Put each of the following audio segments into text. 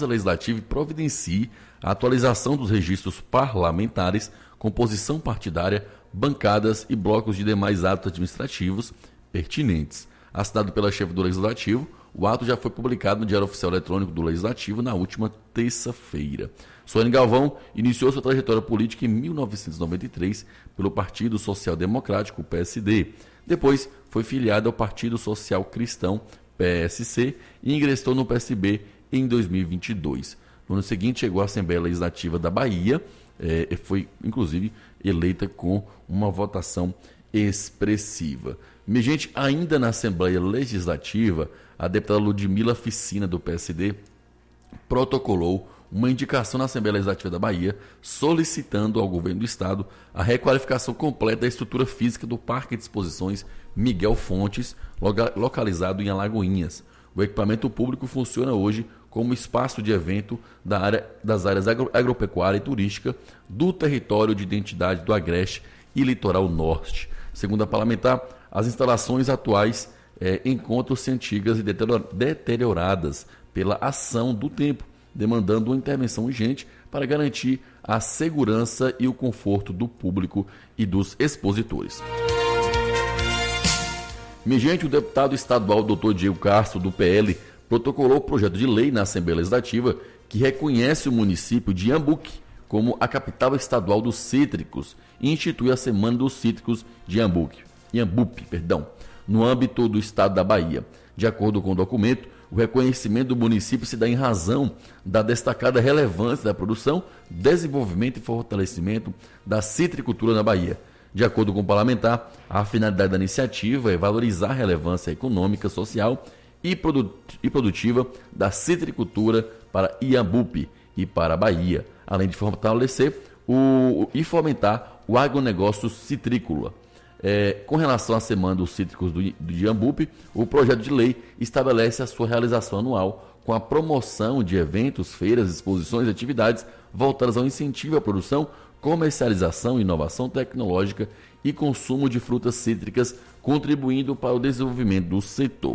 Legislativa e providencie a atualização dos registros parlamentares, composição partidária, bancadas e blocos de demais atos administrativos pertinentes. Assinado pela chefe do Legislativo, o ato já foi publicado no Diário Oficial Eletrônico do Legislativo na última terça-feira. Suane Galvão iniciou sua trajetória política em 1993 pelo Partido Social Democrático, PSD. Depois foi filiada ao Partido Social Cristão, PSC, e ingressou no PSB em 2022. No ano seguinte, chegou à Assembleia Legislativa da Bahia, e foi, inclusive, eleita com uma votação expressiva. Minha gente, ainda na Assembleia Legislativa, a deputada Ludmila Ficina, do PSD, protocolou uma indicação na Assembleia Legislativa da Bahia, solicitando ao governo do Estado a requalificação completa da estrutura física do Parque de Exposições Miguel Fontes, localizado em Alagoinhas. O equipamento público funciona hoje como espaço de evento das áreas agropecuária e turística do território de identidade do Agreste e Litoral Norte. Segundo a parlamentar, as instalações atuais encontram-se antigas e deterioradas pela ação do tempo, demandando uma intervenção urgente para garantir a segurança e o conforto do público e dos expositores. Minha gente, o deputado estadual Dr. Diego Castro, do PL, protocolou o projeto de lei na Assembleia Legislativa que reconhece o município de Iambuque como a capital estadual dos cítricos e institui a Semana dos Cítricos de Iambupe, no âmbito do estado da Bahia. De acordo com o documento, o reconhecimento do município se dá em razão da destacada relevância da produção, desenvolvimento e fortalecimento da citricultura na Bahia. De acordo com o parlamentar, a finalidade da iniciativa é valorizar a relevância econômica, social e produtiva da citricultura para Iambupe e para a Bahia, além de fortalecer e fomentar o agronegócio citrícola. Com relação à Semana dos Cítricos de Iambupe, o projeto de lei estabelece a sua realização anual com a promoção de eventos, feiras, exposições e atividades voltadas ao incentivo à produção, comercialização, inovação tecnológica e consumo de frutas cítricas, contribuindo para o desenvolvimento do setor.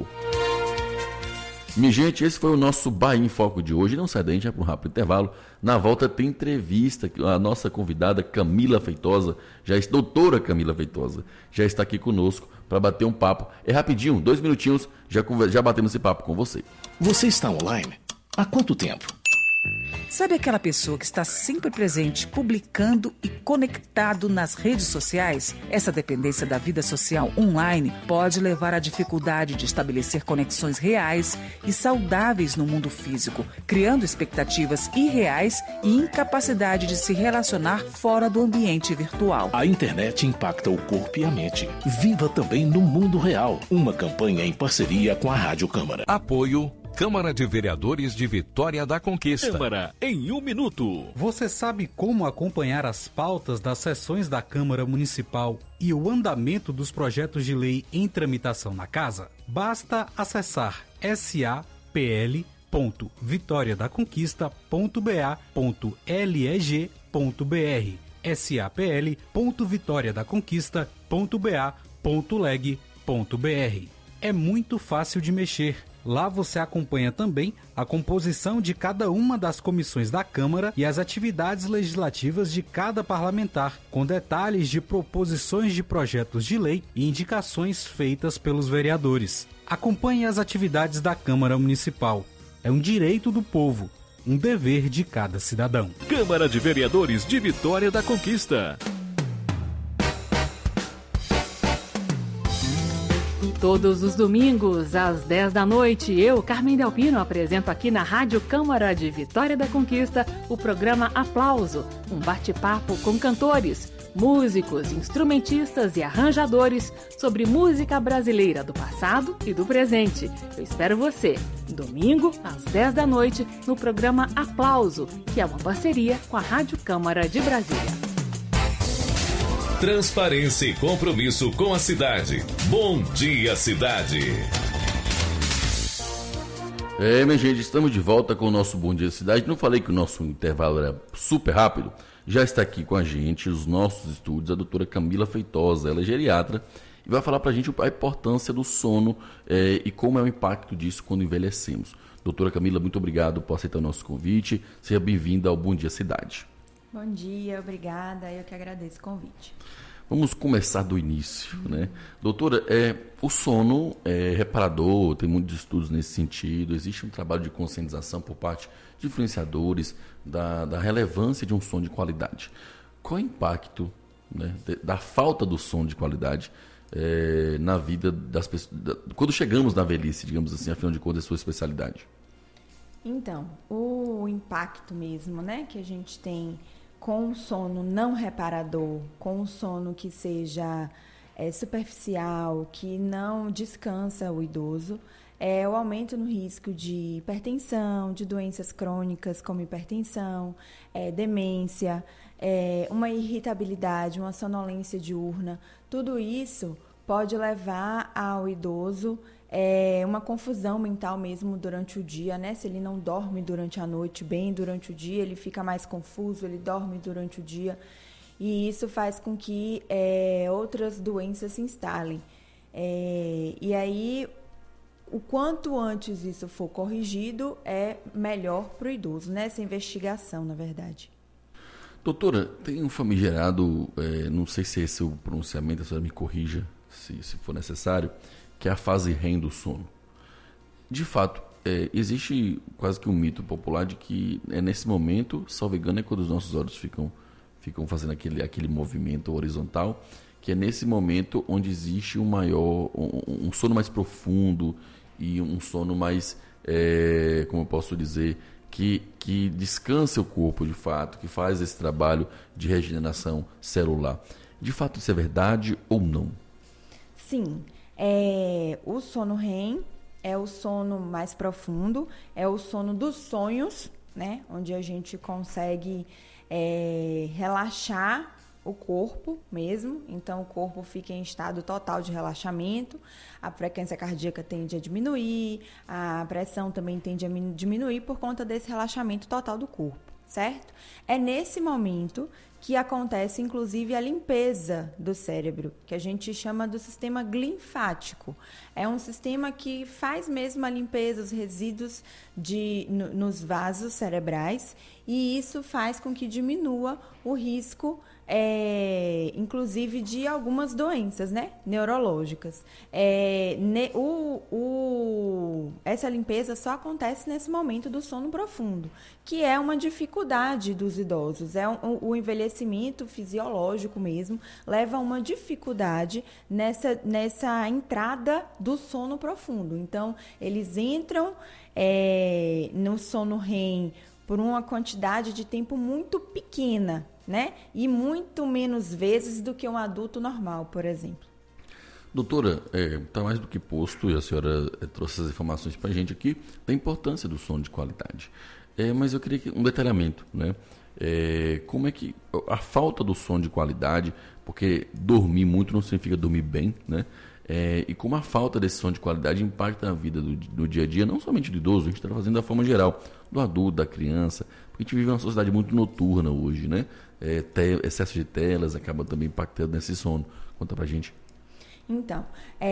Minha gente, esse foi o nosso Bahia em Foco de hoje. Não sai daí, a gente vai para um rápido intervalo. Na volta tem entrevista, a nossa convidada Camila Feitosa, doutora Camila Feitosa, já está aqui conosco para bater um papo. É rapidinho, 2 minutinhos, já batemos esse papo com você. Você está online? Há quanto tempo? Sabe aquela pessoa que está sempre presente, publicando e conectado nas redes sociais? Essa dependência da vida social online pode levar à dificuldade de estabelecer conexões reais e saudáveis no mundo físico, criando expectativas irreais e incapacidade de se relacionar fora do ambiente virtual. A internet impacta o corpo e a mente. Viva também no mundo real. Uma campanha em parceria com a Rádio Câmara. Apoio Câmara de Vereadores de Vitória da Conquista. Câmara em 1 minuto. Você sabe como acompanhar as pautas das sessões da Câmara Municipal e o andamento dos projetos de lei em tramitação na Casa? Basta acessar sapl.vitoriadaconquista.ba.leg.br sapl.vitoriadaconquista.ba.leg.br. É muito fácil de mexer. Lá você acompanha também a composição de cada uma das comissões da Câmara e as atividades legislativas de cada parlamentar, com detalhes de proposições de projetos de lei e indicações feitas pelos vereadores. Acompanhe as atividades da Câmara Municipal. É um direito do povo, um dever de cada cidadão. Câmara de Vereadores de Vitória da Conquista. Todos os domingos, às 10 da noite, eu, Carmen Delpino, apresento aqui na Rádio Câmara de Vitória da Conquista o programa Aplauso, um bate-papo com cantores, músicos, instrumentistas e arranjadores sobre música brasileira do passado e do presente. Eu espero você, domingo, às 10 da noite, no programa Aplauso, que é uma parceria com a Rádio Câmara de Brasília. Transparência e compromisso com a cidade. Bom dia, cidade. Minha gente, estamos de volta com o nosso Bom Dia Cidade. Não falei que o nosso intervalo era super rápido? Já está aqui com a gente, os nossos estúdios, a doutora Camila Feitosa. Ela é geriatra e vai falar para a gente a importância do sono e como é o impacto disso quando envelhecemos. Doutora Camila, muito obrigado por aceitar o nosso convite. Seja bem-vinda ao Bom Dia Cidade. Bom dia, obrigada. Eu que agradeço o convite. Vamos começar do início, né? Doutora, o sono é reparador, tem muitos estudos nesse sentido, existe um trabalho de conscientização por parte de influenciadores da relevância de um sono de qualidade. Qual é o impacto, né, da falta do sono de qualidade na vida das pessoas, quando chegamos na velhice, digamos assim, afinal de contas, é a sua especialidade? Então, o impacto mesmo, né, que a gente tem com o sono não reparador, com o sono que seja superficial, que não descansa o idoso, é o aumento no risco de hipertensão, de doenças crônicas como hipertensão, demência, uma irritabilidade, uma sonolência diurna. Tudo isso pode levar ao idoso uma confusão mental mesmo durante o dia, né? Se ele não dorme durante a noite bem, durante o dia, ele fica mais confuso, ele dorme durante o dia. E isso faz com que outras doenças se instalem. E aí, o quanto antes isso for corrigido, é melhor para o idoso, né? Essa investigação, na verdade. Doutora, tem um famigerado, não sei se esse é o pronunciamento, a senhora me corrija se for necessário, que é a fase REM do sono. De fato, existe quase que um mito popular de que é nesse momento, salvo engano, é quando os nossos olhos ficam fazendo aquele movimento horizontal, que é nesse momento onde existe um sono mais profundo e um sono mais, como eu posso dizer, que descansa o corpo de fato, que faz esse trabalho de regeneração celular. De fato, isso é verdade ou não? Sim. O sono REM é o sono mais profundo, é o sono dos sonhos, né? Onde a gente consegue relaxar o corpo mesmo, então o corpo fica em estado total de relaxamento, a frequência cardíaca tende a diminuir, a pressão também tende a diminuir por conta desse relaxamento total do corpo, certo? É nesse momento que acontece, inclusive, a limpeza do cérebro, que a gente chama do sistema linfático. É um sistema que faz mesmo a limpeza dos resíduos nos vasos cerebrais, e isso faz com que diminua o risco, inclusive, de algumas doenças, né, neurológicas. Essa limpeza só acontece nesse momento do sono profundo, que é uma dificuldade dos idosos. O envelhecimento fisiológico mesmo leva a uma dificuldade nessa entrada do sono profundo. Então, eles entram no sono REM por uma quantidade de tempo muito pequena, né? E muito menos vezes do que um adulto normal, por exemplo. Doutora, está mais do que posto, e a senhora trouxe as informações para a gente aqui, da importância do sono de qualidade. Mas eu queria um detalhamento, né? Como é que a falta do sono de qualidade, porque dormir muito não significa dormir bem, né? E como a falta desse sono de qualidade impacta a vida do dia a dia, não somente do idoso, a gente está fazendo da forma geral, do adulto, da criança, porque a gente vive uma sociedade muito noturna hoje, né? Excesso de telas acaba também impactando nesse sono. Conta pra gente. Então,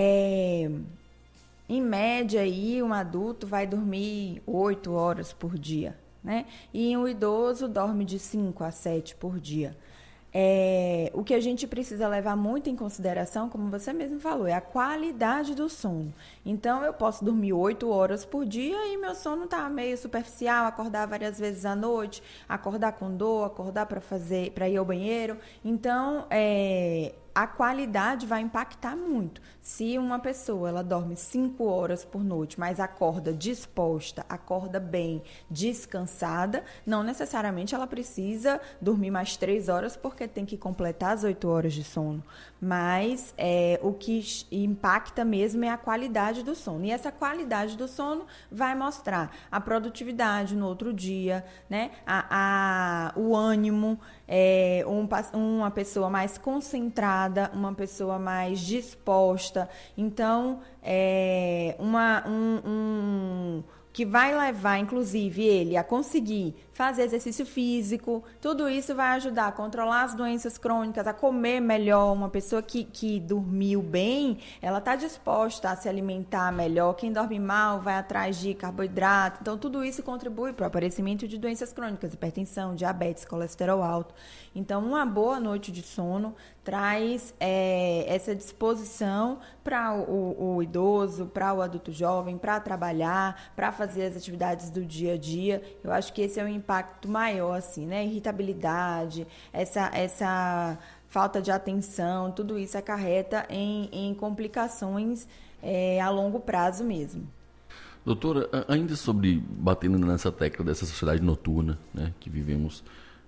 em média, aí, um adulto vai dormir 8 horas por dia, né? E um idoso dorme de 5 a 7 por dia. O que a gente precisa levar muito em consideração, como você mesmo falou, é a qualidade do sono. Então, eu posso dormir 8 horas por dia e meu sono está meio superficial, acordar várias vezes à noite, acordar com dor, acordar para ir ao banheiro. Então, a qualidade vai impactar muito. Se uma pessoa ela dorme 5 horas por noite, mas acorda disposta, acorda bem, descansada, não necessariamente ela precisa dormir mais 3 horas porque tem que completar as 8 horas de sono. Mas o que impacta mesmo é a qualidade do sono. E essa qualidade do sono vai mostrar a produtividade no outro dia, né? O ânimo, uma pessoa mais concentrada, uma pessoa mais disposta. Então, que vai levar, inclusive, ele a conseguir fazer exercício físico, tudo isso vai ajudar a controlar as doenças crônicas, a comer melhor. Uma pessoa que dormiu bem, ela está disposta a se alimentar melhor. Quem dorme mal vai atrás de carboidrato. Então, tudo isso contribui para o aparecimento de doenças crônicas, hipertensão, diabetes, colesterol alto. Então, uma boa noite de sono traz essa disposição para o idoso, para o adulto jovem, para trabalhar, para fazer as atividades do dia a dia. Eu acho que esse é um impacto maior, assim, né? Irritabilidade, essa falta de atenção, tudo isso acarreta em complicações a longo prazo mesmo. Doutora, ainda batendo nessa tecla dessa sociedade noturna, né, que vivemos,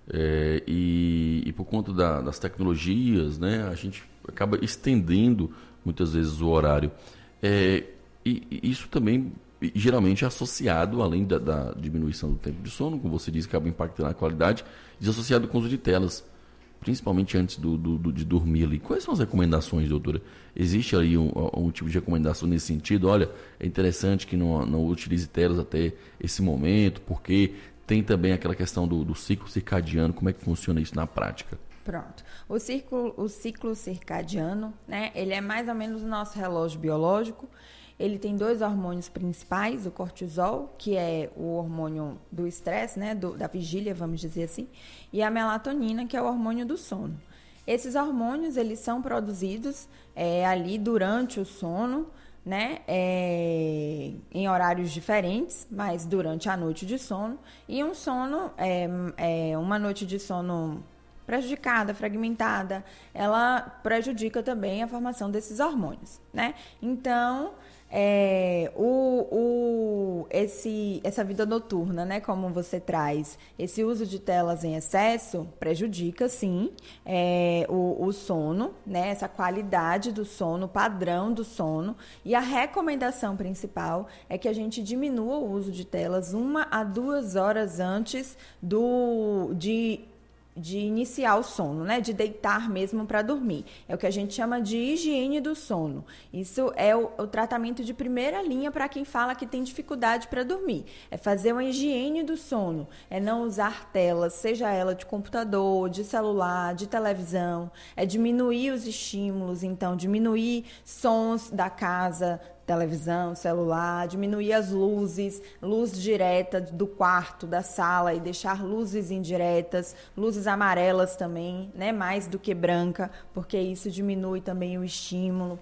e por conta das tecnologias, né, a gente acaba estendendo muitas vezes o horário. E isso também geralmente é associado, além da diminuição do tempo de sono, como você disse, acaba impactando a qualidade, desassociado com o uso de telas, principalmente antes de dormir ali. Quais são as recomendações, doutora? Existe ali um tipo de recomendação nesse sentido? Olha, é interessante que não utilize telas até esse momento, porque tem também aquela questão do ciclo circadiano. Como é que funciona isso na prática? Pronto. O ciclo circadiano, né, ele é mais ou menos o nosso relógio biológico. Ele tem 2 hormônios principais, o cortisol, que é o hormônio do estresse, né, da vigília, vamos dizer assim, e a melatonina, que é o hormônio do sono. Esses hormônios, eles são produzidos ali durante o sono, né, em horários diferentes, mas durante a noite de sono. E um sono, uma noite de sono prejudicada, fragmentada, ela prejudica também a formação desses hormônios, né? Então, essa vida noturna, né, como você traz, esse uso de telas em excesso prejudica, sim, o sono, né, essa qualidade do sono, o padrão do sono. E a recomendação principal é que a gente diminua o uso de telas 1 a 2 horas antes de iniciar o sono, né? De deitar mesmo para dormir. É o que a gente chama de higiene do sono. Isso é o tratamento de primeira linha para quem fala que tem dificuldade para dormir. É fazer uma higiene do sono. É não usar telas, seja ela de computador, de celular, de televisão. É diminuir os estímulos, então diminuir sons da casa, televisão, celular, diminuir as luz direta do quarto, da sala, e deixar luzes indiretas, luzes amarelas também, né, mais do que branca, porque isso diminui também o estímulo.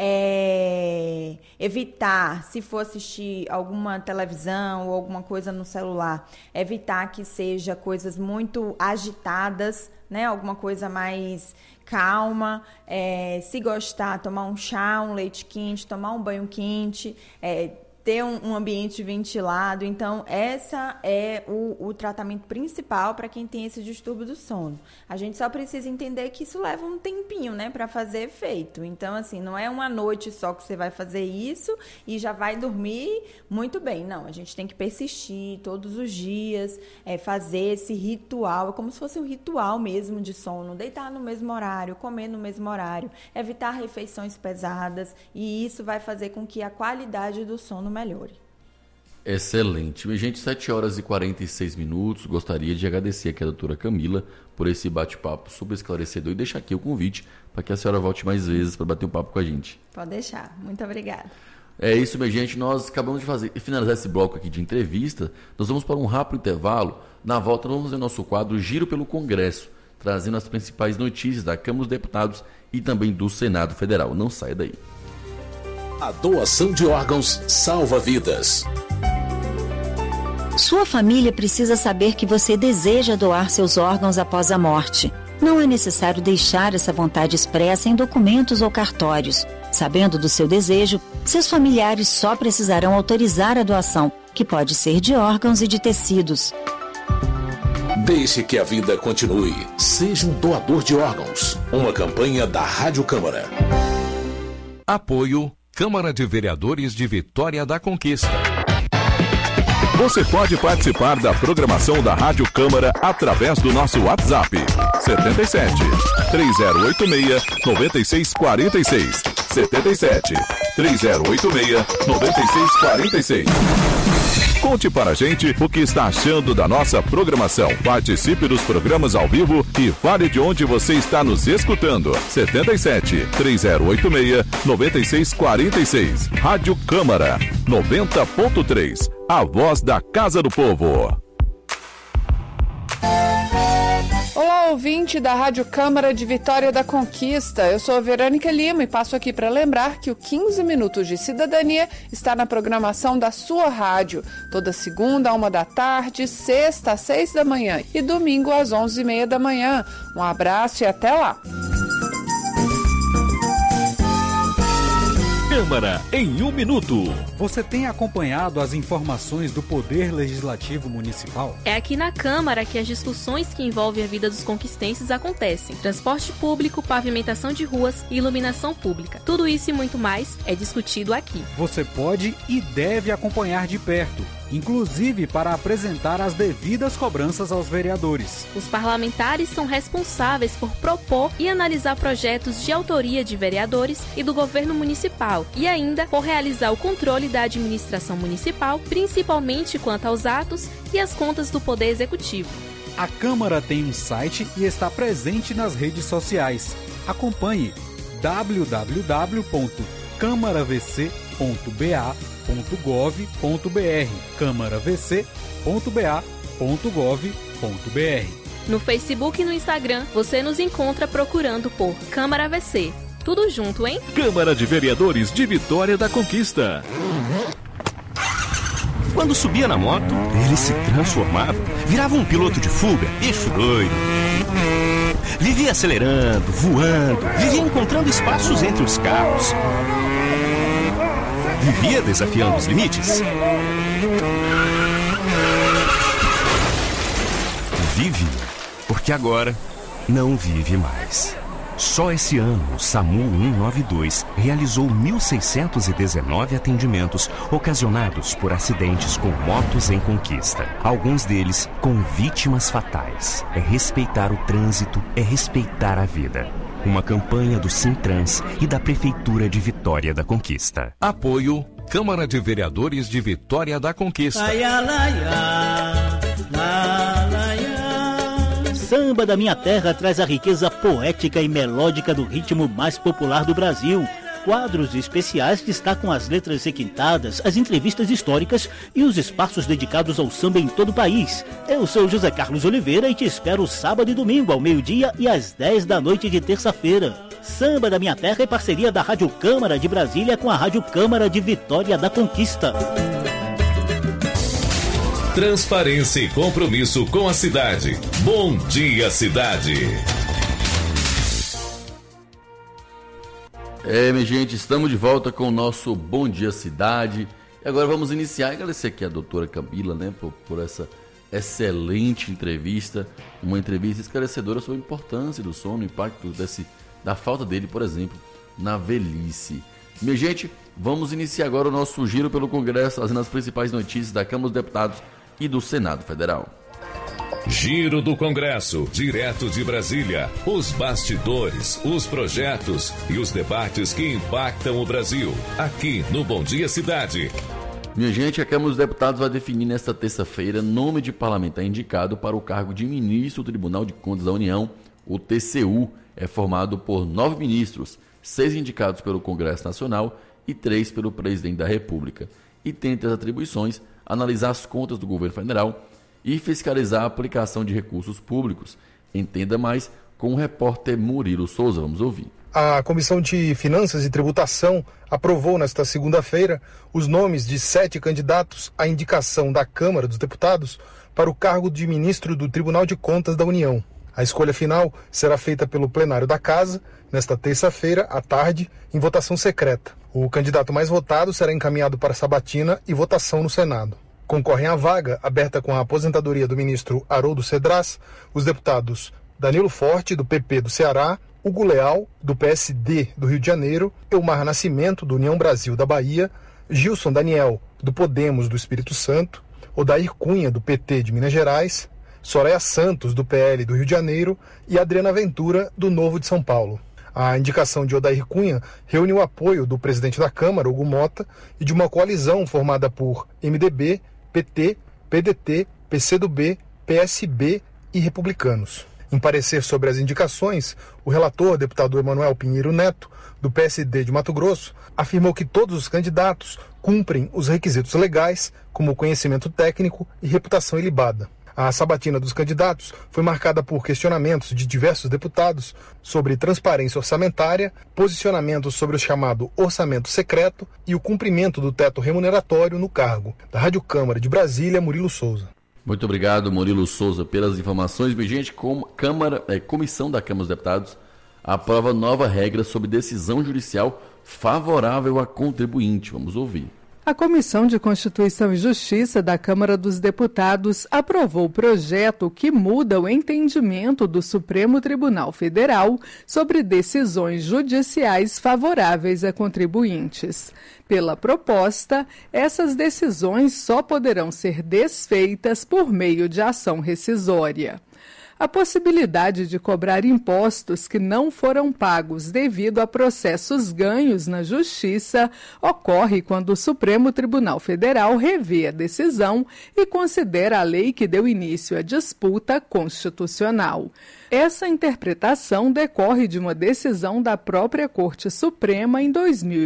Evitar, se for assistir alguma televisão ou alguma coisa no celular, evitar que seja coisas muito agitadas, né, alguma coisa mais calma, se gostar, tomar um chá, um leite quente, tomar um banho quente, ter um ambiente ventilado. Então, essa é o tratamento principal para quem tem esse distúrbio do sono. A gente só precisa entender que isso leva um tempinho, né, para fazer efeito. Então, assim, não é uma noite só que você vai fazer isso e já vai dormir muito bem. Não, a gente tem que persistir todos os dias, fazer esse ritual, é como se fosse um ritual mesmo de sono, deitar no mesmo horário, comer no mesmo horário, evitar refeições pesadas, e isso vai fazer com que a qualidade do sono melhore. Excelente. Minha gente, 7h46. Gostaria de agradecer aqui a doutora Camila por esse bate-papo super esclarecedor e deixar aqui o convite para que a senhora volte mais vezes para bater um papo com a gente. Pode deixar. Muito obrigada. É isso, minha gente. Nós acabamos de finalizar esse bloco aqui de entrevista. Nós vamos para um rápido intervalo. Na volta, nós vamos ver nosso quadro Giro pelo Congresso, trazendo as principais notícias da Câmara dos Deputados e também do Senado Federal. Não saia daí. A doação de órgãos salva vidas. Sua família precisa saber que você deseja doar seus órgãos após a morte. Não é necessário deixar essa vontade expressa em documentos ou cartórios. Sabendo do seu desejo, seus familiares só precisarão autorizar a doação, que pode ser de órgãos e de tecidos. Deixe que a vida continue. Seja um doador de órgãos. Uma campanha da Rádio Câmara. Apoio Câmara de Vereadores de Vitória da Conquista. Você pode participar da programação da Rádio Câmara através do nosso WhatsApp 77 3086 9646 77 3086 9646. Conte para a gente o que está achando da nossa programação. Participe dos programas ao vivo e fale de onde você está nos escutando. 77-3086-9646. Rádio Câmara 90.3. A voz da Casa do Povo. Olá, ouvinte da Rádio Câmara de Vitória da Conquista. Eu sou a Verônica Lima e passo aqui para lembrar que o 15 Minutos de Cidadania está na programação da sua rádio. Toda segunda, 1h, sexta, às 6 da manhã e domingo, às 11h30 da manhã. Um abraço e até lá. Câmara em 1 minuto. Você tem acompanhado as informações do Poder Legislativo Municipal? É aqui na Câmara que as discussões que envolvem a vida dos conquistenses acontecem. Transporte público, pavimentação de ruas e iluminação pública. Tudo isso e muito mais é discutido aqui. Você pode e deve acompanhar de perto, inclusive para apresentar as devidas cobranças aos vereadores. Os parlamentares são responsáveis por propor e analisar projetos de autoria de vereadores e do governo municipal e ainda por realizar o controle da administração municipal, principalmente quanto aos atos e as contas do Poder Executivo. A Câmara tem um site e está presente nas redes sociais. Acompanhe www.câmaravc.ba.gov.br câmaravc.ba.gov.br. No Facebook e no Instagram, você nos encontra procurando por Câmara VC. Tudo junto, hein? Câmara de Vereadores de Vitória da Conquista. Quando subia na moto, ele se transformava, virava um piloto de fuga, bicho doido. Vivia acelerando, voando, vivia encontrando espaços entre os carros. Vivia desafiando os limites. Vive, porque agora não vive mais. Só esse ano, o SAMU 192 realizou 1.619 atendimentos ocasionados por acidentes com motos em conquista. Alguns deles com vítimas fatais. É respeitar o trânsito, é respeitar a vida. Uma campanha do Sintrans e da Prefeitura de Vitória da Conquista. Apoio Câmara de Vereadores de Vitória da Conquista. Samba da Minha Terra traz a riqueza poética e melódica do ritmo mais popular do Brasil. Quadros especiais destacam as letras requintadas, as entrevistas históricas e os espaços dedicados ao samba em todo o país. Eu sou José Carlos Oliveira e te espero sábado e domingo ao meio-dia e às 10 da noite de terça-feira. Samba da Minha Terra é parceria da Rádio Câmara de Brasília com a Rádio Câmara de Vitória da Conquista. Transparência e compromisso com a cidade. Bom dia, cidade. Minha gente, estamos de volta com o nosso Bom Dia Cidade. E agora vamos iniciar. Agradecer aqui a doutora Camila, né, por essa excelente entrevista. Uma entrevista esclarecedora sobre a importância do sono, o impacto da falta dele, por exemplo, na velhice. Minha gente, vamos iniciar agora o nosso giro pelo Congresso, trazendo as principais notícias da Câmara dos Deputados e do Senado Federal. Giro do Congresso, direto de Brasília. Os bastidores, os projetos e os debates que impactam o Brasil. Aqui no Bom Dia Cidade. Minha gente, a Câmara dos Deputados vai definir nesta terça-feira nome de parlamentar indicado para o cargo de ministro do Tribunal de Contas da União. O TCU é formado por 9 ministros, 6 indicados pelo Congresso Nacional e 3 pelo Presidente da República. E tem entre as atribuições analisar as contas do governo federal e fiscalizar a aplicação de recursos públicos. Entenda mais com o repórter Murilo Souza. Vamos ouvir. A Comissão de Finanças e Tributação aprovou nesta segunda-feira os nomes de 7 candidatos à indicação da Câmara dos Deputados para o cargo de ministro do Tribunal de Contas da União. A escolha final será feita pelo plenário da Casa, nesta terça-feira, à tarde, em votação secreta. O candidato mais votado será encaminhado para sabatina e votação no Senado. Concorrem à vaga, aberta com a aposentadoria do ministro Haroldo Cedras, os deputados Danilo Forte, do PP do Ceará, Hugo Leal, do PSD do Rio de Janeiro, Elmar Nascimento, do União Brasil da Bahia, Gilson Daniel, do Podemos do Espírito Santo, Odair Cunha, do PT de Minas Gerais, Soraya Santos, do PL do Rio de Janeiro e Adriana Ventura, do Novo de São Paulo. A indicação de Odair Cunha reuniu o apoio do presidente da Câmara, Hugo Mota, e de uma coalizão formada por MDB, PT, PDT, PCdoB, PSB e Republicanos. Em parecer sobre as indicações, o relator, deputado Emanuel Pinheiro Neto, do PSD de Mato Grosso, afirmou que todos os candidatos cumprem os requisitos legais, como conhecimento técnico e reputação ilibada. A sabatina dos candidatos foi marcada por questionamentos de diversos deputados sobre transparência orçamentária, posicionamentos sobre o chamado orçamento secreto e o cumprimento do teto remuneratório no cargo. Da Rádio Câmara de Brasília, Murilo Souza. Muito obrigado, Murilo Souza, pelas informações. Gente, Comissão da Câmara dos Deputados aprova nova regra sobre decisão judicial favorável a contribuinte. Vamos ouvir. A Comissão de Constituição e Justiça da Câmara dos Deputados aprovou o projeto que muda o entendimento do Supremo Tribunal Federal sobre decisões judiciais favoráveis a contribuintes. Pela proposta, essas decisões só poderão ser desfeitas por meio de ação rescisória. A possibilidade de cobrar impostos que não foram pagos devido a processos ganhos na Justiça ocorre quando o Supremo Tribunal Federal revê a decisão e considera a lei que deu início à disputa constitucional. Essa interpretação decorre de uma decisão da própria Corte Suprema em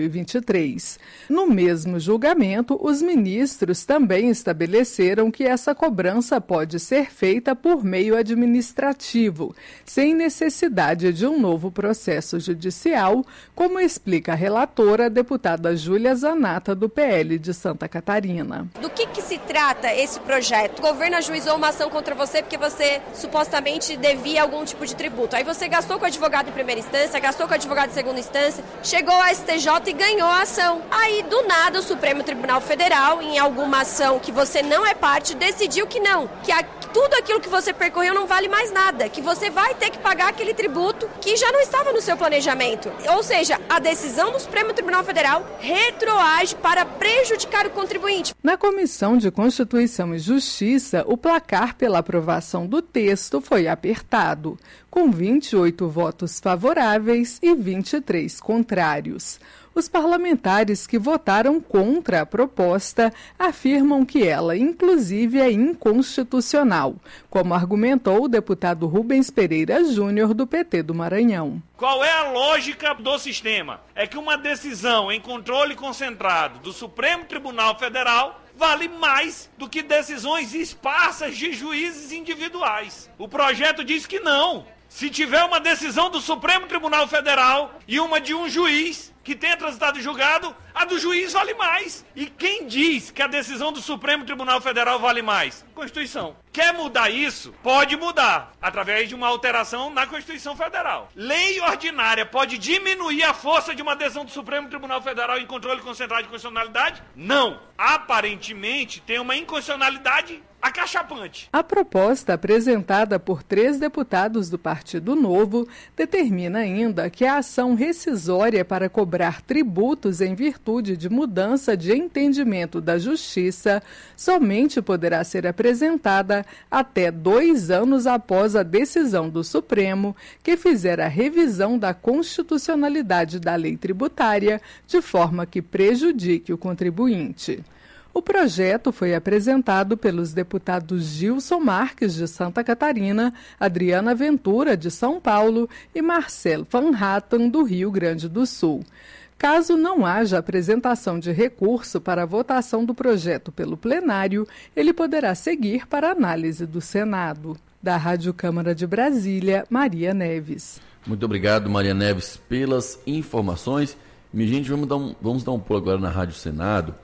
2023. No mesmo julgamento, os ministros também estabeleceram que essa cobrança pode ser feita por meio administrativo, sem necessidade de um novo processo judicial, como explica a relatora, deputada Júlia Zanata, do PL de Santa Catarina. Do que se trata esse projeto? O governo ajuizou uma ação contra você porque você supostamente devia algum tipo de tributo. Aí você gastou com o advogado em primeira instância, gastou com o advogado em segunda instância, chegou ao STJ e ganhou a ação. Aí, do nada, o Supremo Tribunal Federal, em alguma ação que você não é parte, decidiu que não, que tudo aquilo que você percorreu não vale mais nada, que você vai ter que pagar aquele tributo que já não estava no seu planejamento. Ou seja, a decisão do Supremo Tribunal Federal retroage para prejudicar o contribuinte. Na Comissão de Constituição e Justiça, o placar pela aprovação do texto foi apertado, com 28 votos favoráveis e 23 contrários. Os parlamentares que votaram contra a proposta afirmam que ela, inclusive, é inconstitucional, como argumentou o deputado Rubens Pereira Júnior, do PT do Maranhão. Qual é a lógica do sistema? É que uma decisão em controle concentrado do Supremo Tribunal Federal vale mais do que decisões esparsas de juízes individuais. O projeto diz que não. Se tiver uma decisão do Supremo Tribunal Federal e uma de um juiz que tenha transitado julgado, a do juiz vale mais. E quem diz que a decisão do Supremo Tribunal Federal vale mais? Constituição. Quer mudar isso? Pode mudar, através de uma alteração na Constituição Federal. Lei ordinária pode diminuir a força de uma decisão do Supremo Tribunal Federal em controle concentrado de constitucionalidade? Não. Aparentemente, tem uma inconstitucionalidade acachapante. A proposta apresentada por 3 deputados do Partido Novo determina ainda que a ação rescisória para cobrar tributos em virtude de mudança de entendimento da Justiça somente poderá ser apresentada até 2 anos após a decisão do Supremo, que fizer a revisão da constitucionalidade da lei tributária de forma que prejudique o contribuinte. O projeto foi apresentado pelos deputados Gilson Marques, de Santa Catarina, Adriana Ventura, de São Paulo, e Marcelo Van Hatten, do Rio Grande do Sul. Caso não haja apresentação de recurso para a votação do projeto pelo plenário, ele poderá seguir para análise do Senado. Da Rádio Câmara de Brasília, Maria Neves. Muito obrigado, Maria Neves, pelas informações. Minha gente, vamos dar um pulo agora na Rádio Senado.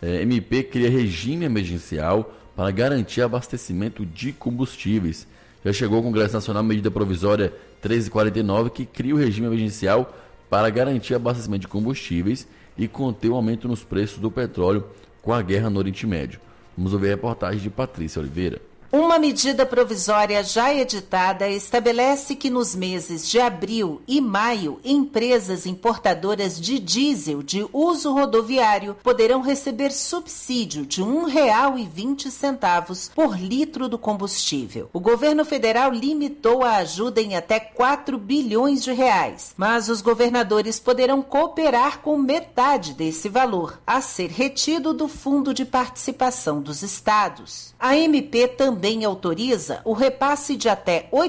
MP cria regime emergencial para garantir abastecimento de combustíveis. Já chegou ao Congresso Nacional a medida provisória 1349, que cria o regime emergencial para garantir abastecimento de combustíveis e conter o aumento nos preços do petróleo com a guerra no Oriente Médio. Vamos ouvir a reportagem de Patrícia Oliveira. Uma medida provisória já editada estabelece que nos meses de abril e maio, empresas importadoras de diesel de uso rodoviário poderão receber subsídio de R$ 1,20 por litro do combustível. O governo federal limitou a ajuda em até 4 bilhões de reais, mas os governadores poderão cooperar com metade desse valor, a ser retido do Fundo de Participação dos Estados. A MP também autoriza o repasse de até R$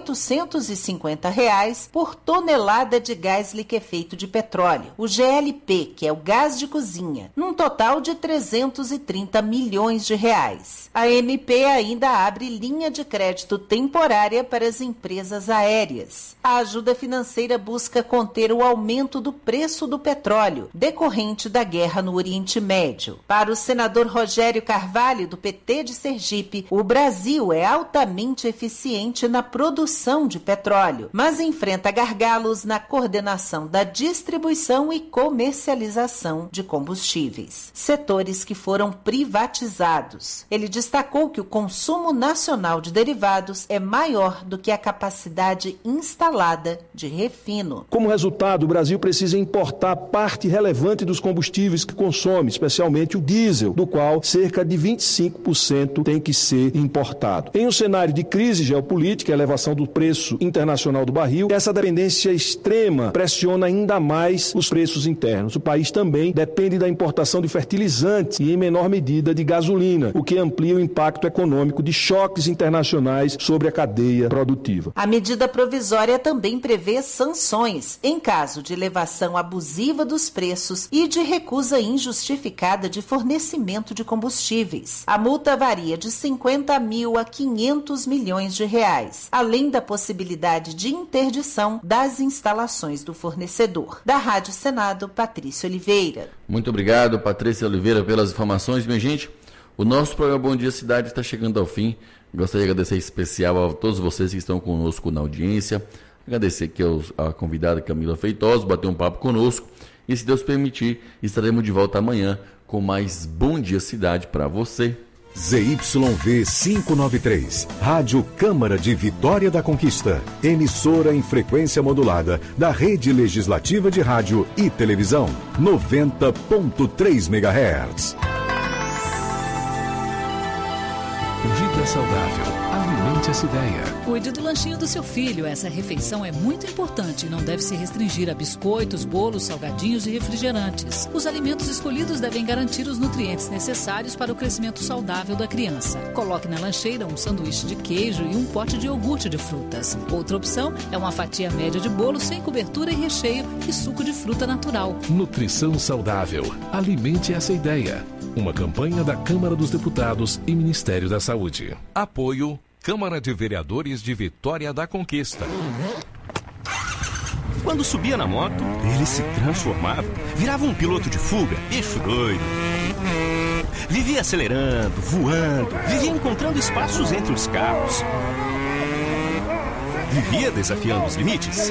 850 por tonelada de gás liquefeito de petróleo, o GLP, que é o gás de cozinha, num total de 330 milhões de reais. A MP ainda abre linha de crédito temporária para as empresas aéreas. A ajuda financeira busca conter o aumento do preço do petróleo, decorrente da guerra no Oriente Médio. Para o senador Rogério Carvalho, do PT de Sergipe, o Brasil é altamente eficiente na produção de petróleo, mas enfrenta gargalos na coordenação da distribuição e comercialização de combustíveis, setores que foram privatizados. Ele destacou que o consumo nacional de derivados é maior do que a capacidade instalada de refino. Como resultado, o Brasil precisa importar parte relevante dos combustíveis que consome, especialmente o diesel, do qual cerca de 25% tem que ser importado. Em um cenário de crise geopolítica, elevação do preço internacional do barril, essa dependência extrema pressiona ainda mais os preços internos. O país também depende da importação de fertilizantes e, em menor medida, de gasolina, o que amplia o impacto econômico de choques internacionais sobre a cadeia produtiva. A medida provisória também prevê sanções em caso de elevação abusiva dos preços e de recusa injustificada de fornecimento de combustíveis. A multa varia de 50 mil a 500 milhões de reais, além da possibilidade de interdição das instalações do fornecedor. Da Rádio Senado, Patrícia Oliveira. Muito obrigado, Patrícia Oliveira, pelas informações. Minha gente, o nosso programa Bom Dia Cidade está chegando ao fim. Gostaria de agradecer em especial a todos vocês que estão conosco na audiência. Agradecer aqui a convidada Camila Feitosa, bater um papo conosco. E, se Deus permitir, estaremos de volta amanhã com mais Bom Dia Cidade para você. ZYV 593, Rádio Câmara de Vitória da Conquista, emissora em frequência modulada da Rede Legislativa de Rádio e Televisão, 90.3 MHz. Vida saudável, alimente essa ideia. Cuide do lanchinho do seu filho. Essa refeição é muito importante e não deve se restringir a biscoitos, bolos, salgadinhos e refrigerantes. Os alimentos escolhidos devem garantir os nutrientes necessários para o crescimento saudável da criança. Coloque na lancheira um sanduíche de queijo e um pote de iogurte de frutas. Outra opção é uma fatia média de bolo sem cobertura e recheio e suco de fruta natural. Nutrição saudável, alimente essa ideia. Uma campanha da Câmara dos Deputados e Ministério da Saúde. Apoio Câmara de Vereadores de Vitória da Conquista. Quando subia na moto, ele se transformava, virava um piloto de fuga, bicho doido. Vivia acelerando, voando, vivia encontrando espaços entre os carros. Vivia desafiando os limites.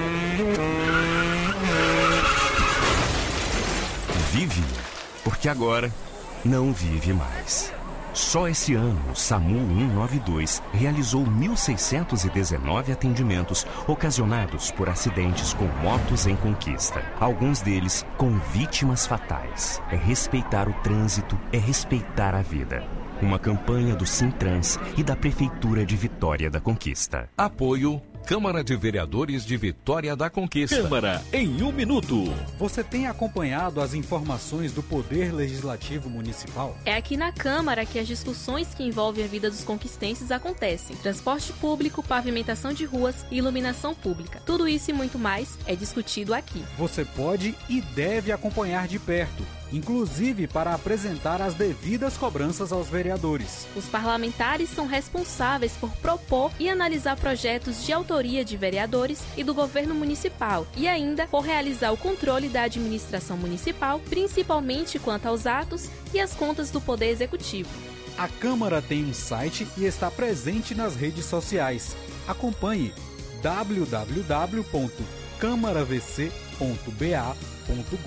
Vive, porque agora não vive mais. Só esse ano, o SAMU 192 realizou 1.619 atendimentos ocasionados por acidentes com motos em conquista. Alguns deles com vítimas fatais. É respeitar o trânsito, é respeitar a vida. Uma campanha do Sintrans e da Prefeitura de Vitória da Conquista. Apoio Câmara de Vereadores de Vitória da Conquista. Câmara em 1 minuto. Você tem acompanhado as informações do Poder Legislativo Municipal? É aqui na Câmara que as discussões que envolvem a vida dos conquistenses acontecem. Transporte público, pavimentação de ruas e iluminação pública. Tudo isso e muito mais é discutido aqui. Você pode e deve acompanhar de perto, inclusive para apresentar as devidas cobranças aos vereadores. Os parlamentares são responsáveis por propor e analisar projetos de autoria de vereadores e do governo municipal e ainda por realizar o controle da administração municipal, principalmente quanto aos atos e às contas do Poder Executivo. A Câmara tem um site e está presente nas redes sociais. Acompanhe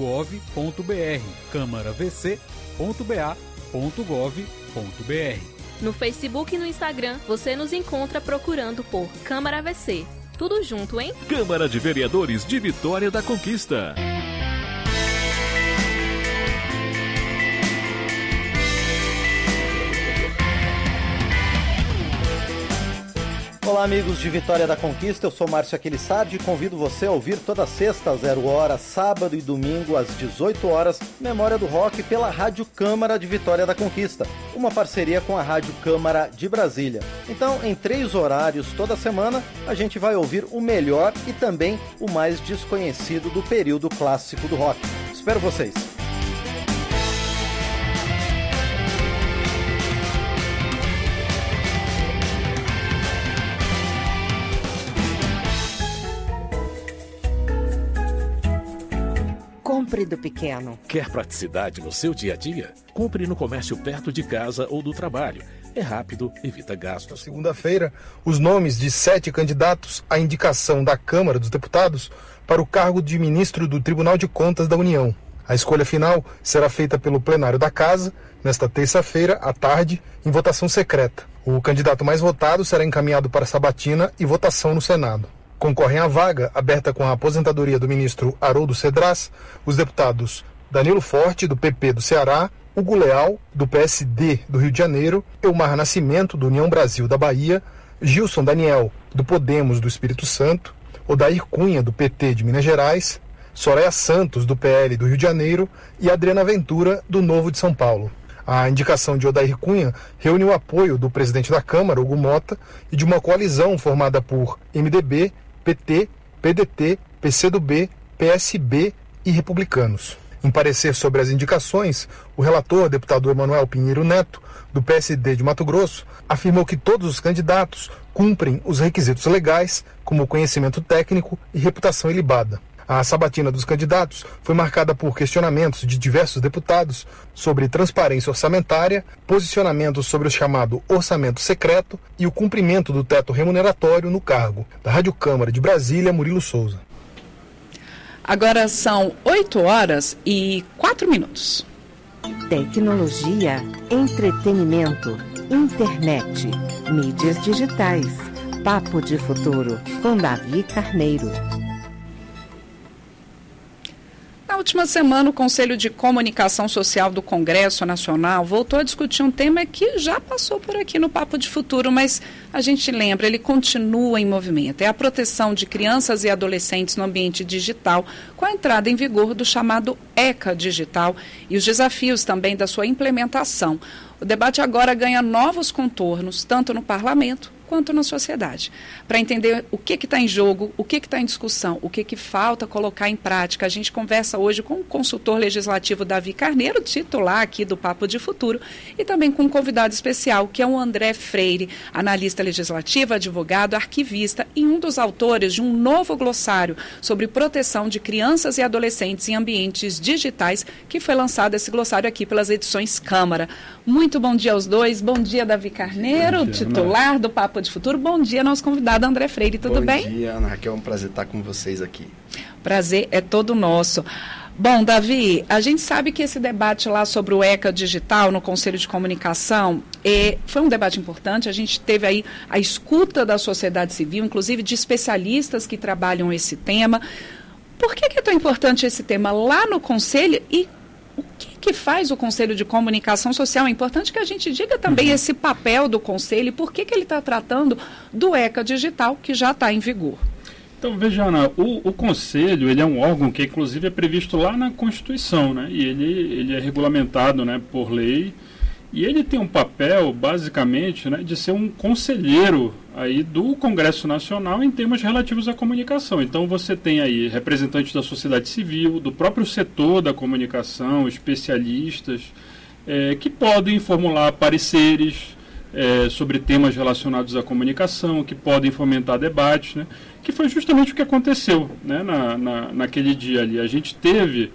www.câmaravc.ba.gov.br câmaravc.ba.gov.br. No Facebook e no Instagram, você nos encontra procurando por Câmara VC. Tudo junto, hein? Câmara de Vereadores de Vitória da Conquista. Olá, amigos de Vitória da Conquista, eu sou Márcio Aquilissardi e convido você a ouvir toda sexta às 0 horas, sábado e domingo às 18 horas, Memória do Rock pela Rádio Câmara de Vitória da Conquista, uma parceria com a Rádio Câmara de Brasília. Então, em 3 horários toda semana, a gente vai ouvir o melhor e também o mais desconhecido do período clássico do rock. Espero vocês! Compre do pequeno. Quer praticidade no seu dia a dia? Compre no comércio perto de casa ou do trabalho. É rápido, evita gastos. Segunda-feira, os nomes de 7 candidatos à indicação da Câmara dos Deputados para o cargo de ministro do Tribunal de Contas da União. A escolha final será feita pelo plenário da Casa, nesta terça-feira, à tarde, em votação secreta. O candidato mais votado será encaminhado para sabatina e votação no Senado. Concorrem à vaga, aberta com a aposentadoria do ministro Haroldo Cedras, os deputados Danilo Forte, do PP do Ceará, Hugo Leal, do PSD do Rio de Janeiro, Elmar Nascimento, do União Brasil da Bahia, Gilson Daniel, do Podemos do Espírito Santo, Odair Cunha, do PT de Minas Gerais, Soraya Santos, do PL do Rio de Janeiro e Adriana Ventura, do Novo de São Paulo. A indicação de Odair Cunha reúne o apoio do presidente da Câmara, Hugo Mota, e de uma coalizão formada por MDB, PT, PDT, PCdoB, PSB e Republicanos. Em parecer sobre as indicações, o relator, deputado Emanuel Pinheiro Neto, do PSD de Mato Grosso, afirmou que todos os candidatos cumprem os requisitos legais, como conhecimento técnico e reputação ilibada. A sabatina dos candidatos foi marcada por questionamentos de diversos deputados sobre transparência orçamentária, posicionamentos sobre o chamado orçamento secreto e o cumprimento do teto remuneratório no cargo. Da Rádio Câmara de Brasília, Murilo Souza. Agora são 8h04. Tecnologia, entretenimento, internet, mídias digitais. Papo de Futuro, com Davi Carneiro. Na última semana, o Conselho de Comunicação Social do Congresso Nacional voltou a discutir um tema que já passou por aqui no Papo de Futuro, mas a gente lembra, ele continua em movimento. É a proteção de crianças e adolescentes no ambiente digital, com a entrada em vigor do chamado ECA Digital e os desafios também da sua implementação. O debate agora ganha novos contornos, tanto no parlamento quanto na sociedade. Para entender o que está em jogo, o que está em discussão, o que falta colocar em prática, a gente conversa hoje com o consultor legislativo Davi Carneiro, titular aqui do Papo de Futuro, e também com um convidado especial, que é o André Freire, analista legislativo, advogado, arquivista e um dos autores de um novo glossário sobre proteção de crianças e adolescentes em ambientes digitais, que foi lançado esse glossário aqui pelas edições Câmara. Muito bom dia aos dois. Bom dia, Davi Carneiro, dia, titular Ana. Do Papo de Futuro. Bom dia, nosso convidado André Freire. Tudo bem? Bom dia, Ana Raquel. É um prazer estar com vocês aqui. Prazer é todo nosso. Bom, Davi, a gente sabe que esse debate lá sobre o ECA Digital no Conselho de Comunicação foi um debate importante. A gente teve aí a escuta da sociedade civil, inclusive de especialistas que trabalham esse tema. Por que é tão importante esse tema lá no Conselho e o que faz o Conselho de Comunicação Social? É importante que a gente diga também esse papel do Conselho e por que ele está tratando do ECA Digital, que já está em vigor. Então, veja, Ana, o Conselho ele é um órgão que, inclusive, é previsto lá na Constituição, né? E ele é regulamentado, né, por lei. E ele tem um papel, basicamente, né, de ser um conselheiro aí do Congresso Nacional em temas relativos à comunicação. Então você tem aí representantes da sociedade civil, do próprio setor da comunicação, especialistas, que podem formular pareceres sobre temas relacionados à comunicação, que podem fomentar debates, né, que foi justamente o que aconteceu, né, naquele dia ali. A gente teve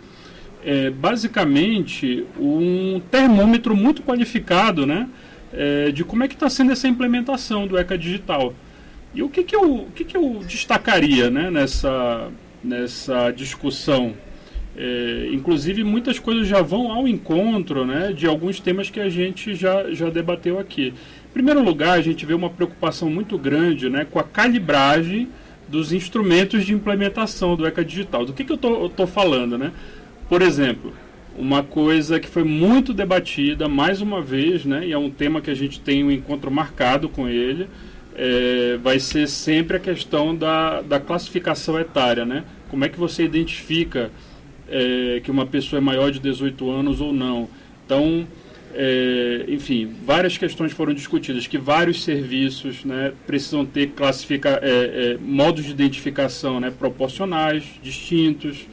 basicamente um termômetro muito qualificado, né, de como é que está sendo essa implementação do ECA Digital. E o que eu destacaria, né, nessa discussão? Inclusive, muitas coisas já vão ao encontro, né, de alguns temas que a gente já debateu aqui. Em primeiro lugar, a gente vê uma preocupação muito grande, né, com a calibragem dos instrumentos de implementação do ECA Digital. Do que eu estou falando, né? Por exemplo, uma coisa que foi muito debatida, mais uma vez, né, e é um tema que a gente tem um encontro marcado com ele, vai ser sempre a questão da classificação etária, né? Como é que você identifica que uma pessoa é maior de 18 anos ou não? Então, enfim, várias questões foram discutidas, que vários serviços, né, precisam ter modos de identificação, né, proporcionais, distintos,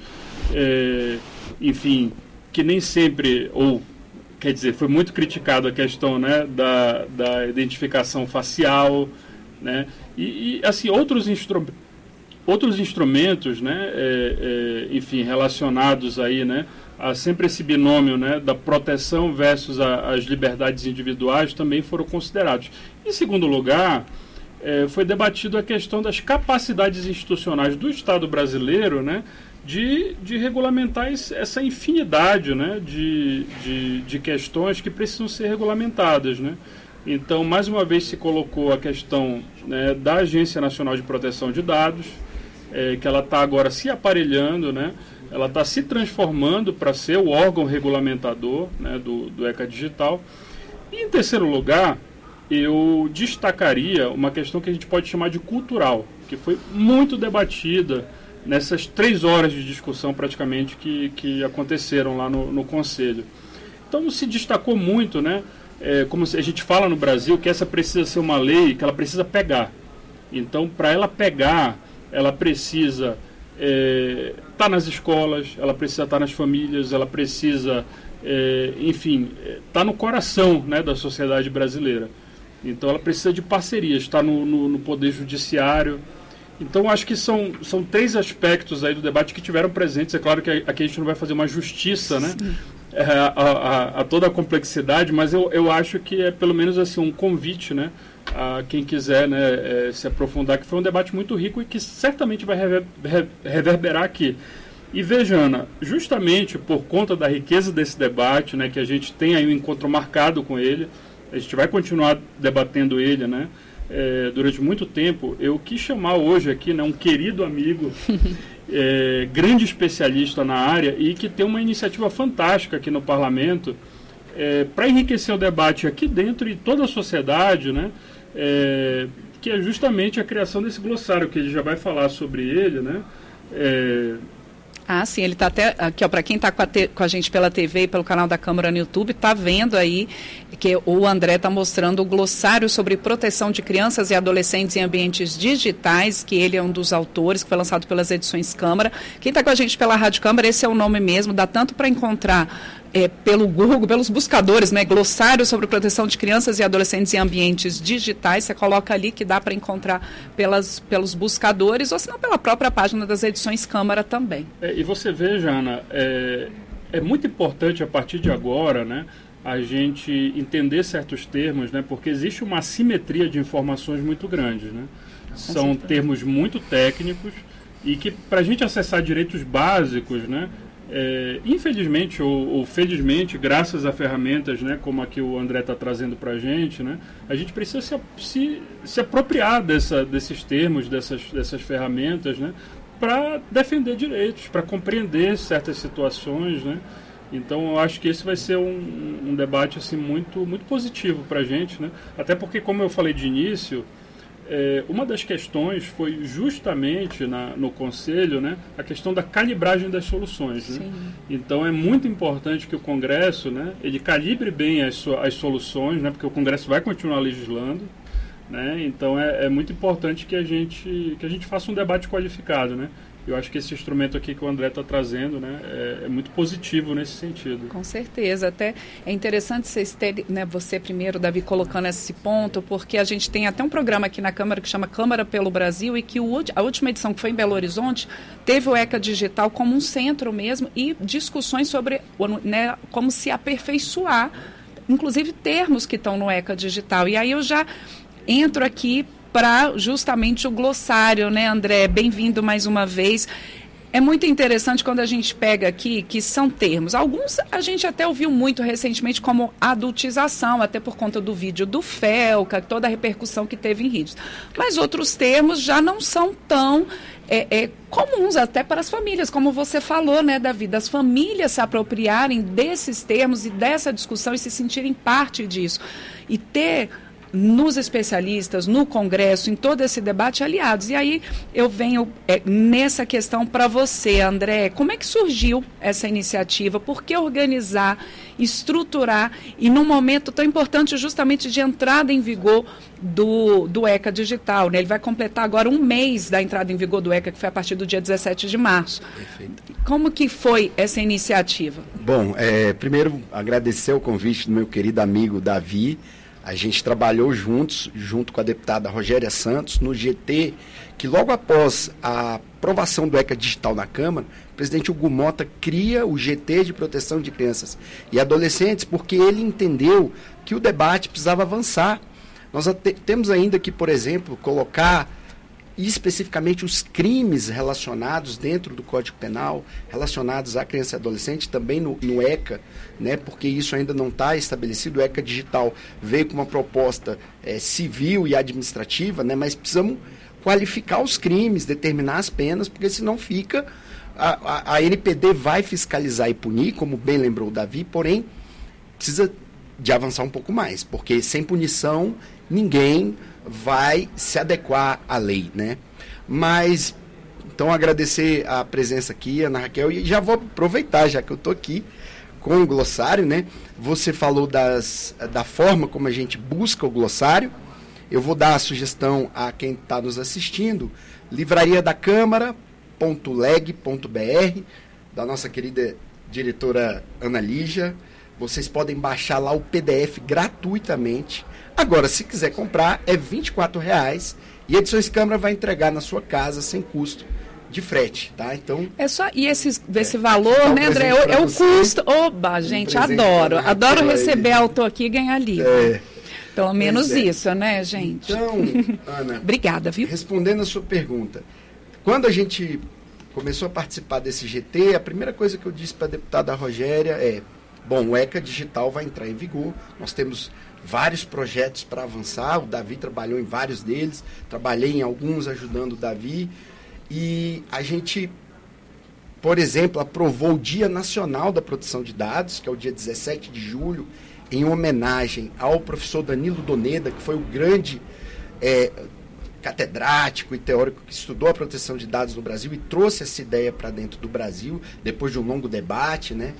enfim, que nem sempre, quer dizer, foi muito criticado a questão, né, da identificação facial, né, e assim, outros instrumentos, né, enfim, relacionados aí, né, a sempre esse binômio, né, da proteção versus as liberdades individuais também foram considerados. Em segundo lugar, foi debatido a questão das capacidades institucionais do Estado brasileiro, né, de regulamentar essa infinidade, né, de questões que precisam ser regulamentadas, né. Então, mais uma vez se colocou a questão, né, da Agência Nacional de Proteção de Dados, que ela está agora se aparelhando, né, ela está se transformando para ser o órgão regulamentador, né, do ECA Digital. E, em terceiro lugar, eu destacaria uma questão que a gente pode chamar de cultural, que foi muito debatida nessas 3 horas de discussão praticamente que aconteceram lá no Conselho. Então se destacou muito, né, como a gente fala no Brasil, que essa precisa ser uma lei que ela precisa pegar. Então, para ela pegar, ela precisa estar nas escolas, ela precisa estar nas famílias, ela precisa, enfim, estar no coração, né, da sociedade brasileira. Então ela precisa de parcerias, estar no Poder Judiciário. Então acho que são 3 aspectos aí do debate que tiveram presentes. É claro que aqui a gente não vai fazer uma justiça, né, a toda a complexidade, mas eu acho que é pelo menos assim, um convite, né, a quem quiser, né, se aprofundar, que foi um debate muito rico e que certamente vai reverberar aqui. E veja, Ana, justamente por conta da riqueza desse debate, né, que a gente tem aí um encontro marcado com ele, a gente vai continuar debatendo ele, né, durante muito tempo, eu quis chamar hoje aqui, né, um querido amigo, grande especialista na área e que tem uma iniciativa fantástica aqui no Parlamento, para enriquecer o debate aqui dentro e toda a sociedade, né, que é justamente a criação desse glossário, que ele já vai falar sobre ele, né. Sim, ele está até aqui, ó, para quem está com a gente pela TV e pelo canal da Câmara no YouTube, está vendo aí que o André está mostrando o glossário sobre proteção de crianças e adolescentes em ambientes digitais, que ele é um dos autores, que foi lançado pelas edições Câmara. Quem está com a gente pela Rádio Câmara, esse é o nome mesmo, dá tanto para encontrar pelo Google, pelos buscadores, né, glossário sobre proteção de crianças e adolescentes em ambientes digitais, você coloca ali que dá para encontrar pelos buscadores, ou se não pela própria página das edições Câmara também. E você veja, Ana, é muito importante a partir de agora, né, a gente entender certos termos, né, porque existe uma assimetria de informações muito grande, né? São termos muito técnicos e que, para a gente acessar direitos básicos, né, infelizmente ou felizmente, graças a ferramentas, né, como a que o André está trazendo para a gente, né, a gente precisa se apropriar desses termos, dessas ferramentas, né, para defender direitos, para compreender certas situações, né. Então eu acho que esse vai ser um debate assim, muito, muito positivo para a gente, né, até porque, como eu falei de início, uma das questões foi justamente no Conselho, né, a questão da calibragem das soluções, né? Então é muito importante que o Congresso, né, ele calibre bem as soluções, né, porque o Congresso vai continuar legislando, né? Então é muito importante que a gente faça um debate qualificado, né? Eu acho que esse instrumento aqui que o André está trazendo, né, é muito positivo nesse sentido. Com certeza. Até é interessante vocês terem, né, você primeiro, Davi, colocando esse ponto, porque a gente tem até um programa aqui na Câmara que chama Câmara pelo Brasil e que a última edição, que foi em Belo Horizonte, teve o ECA Digital como um centro mesmo e discussões sobre, né, como se aperfeiçoar, inclusive termos que estão no ECA Digital. E aí eu já entro aqui para justamente o glossário, né, André? Bem-vindo mais uma vez. É muito interessante quando a gente pega aqui, que são termos. Alguns a gente até ouviu muito recentemente como adultização, até por conta do vídeo do Felca, toda a repercussão que teve em redes. Mas outros termos já não são tão comuns até para as famílias, como você falou, né, Davi, das famílias se apropriarem desses termos e dessa discussão e se sentirem parte disso. E ter nos especialistas, no Congresso, em todo esse debate, aliados. E aí eu venho nessa questão para você, André. Como é que surgiu essa iniciativa? Por que organizar, estruturar e num momento tão importante justamente de entrada em vigor do ECA Digital, né? Ele vai completar agora 1 mês da entrada em vigor do ECA, que foi a partir do dia 17 de março. Perfeito. Como que foi essa iniciativa? Bom, primeiro agradecer o convite do meu querido amigo Davi. A gente trabalhou junto com a deputada Rogéria Santos, no GT, que logo após a aprovação do ECA Digital na Câmara, o presidente Hugo Mota cria o GT de proteção de crianças e adolescentes, porque ele entendeu que o debate precisava avançar. Nós temos ainda que, por exemplo, colocar especificamente os crimes relacionados dentro do Código Penal, relacionados à criança e adolescente, também no ECA, né, porque isso ainda não está estabelecido. O ECA Digital veio com uma proposta civil e administrativa, né, mas precisamos qualificar os crimes, determinar as penas, porque senão fica... A NPD vai fiscalizar e punir, como bem lembrou o Davi, porém precisa de avançar um pouco mais, porque sem punição ninguém vai se adequar à lei, né? Mas, então, agradecer a presença aqui, Ana Raquel, e já vou aproveitar, já que eu estou aqui com o glossário, né? Você falou da forma como a gente busca o glossário. Eu vou dar a sugestão a quem está nos assistindo, livrariadacâmara.leg.br, da nossa querida diretora Ana Lígia. Vocês podem baixar lá o PDF gratuitamente. Agora, se quiser comprar, é R$ 24,00 e a Edições Câmara vai entregar na sua casa sem custo de frete, tá? Então... E esse valor, né, André, é o custo... Oba, gente, adoro receber autor aqui e ganhar livro. Pelo menos isso, né, gente? Então, Ana... Obrigada, viu? Respondendo a sua pergunta, quando a gente começou a participar desse GT, a primeira coisa que eu disse para a deputada Rogéria o ECA Digital vai entrar em vigor, nós temos vários projetos para avançar, o Davi trabalhou em vários deles, trabalhei em alguns ajudando o Davi, e a gente, por exemplo, aprovou o Dia Nacional da Proteção de Dados, que é o dia 17 de julho, em homenagem ao professor Danilo Doneda, que foi o grande catedrático e teórico que estudou a proteção de dados no Brasil e trouxe essa ideia para dentro do Brasil, depois de um longo debate, né?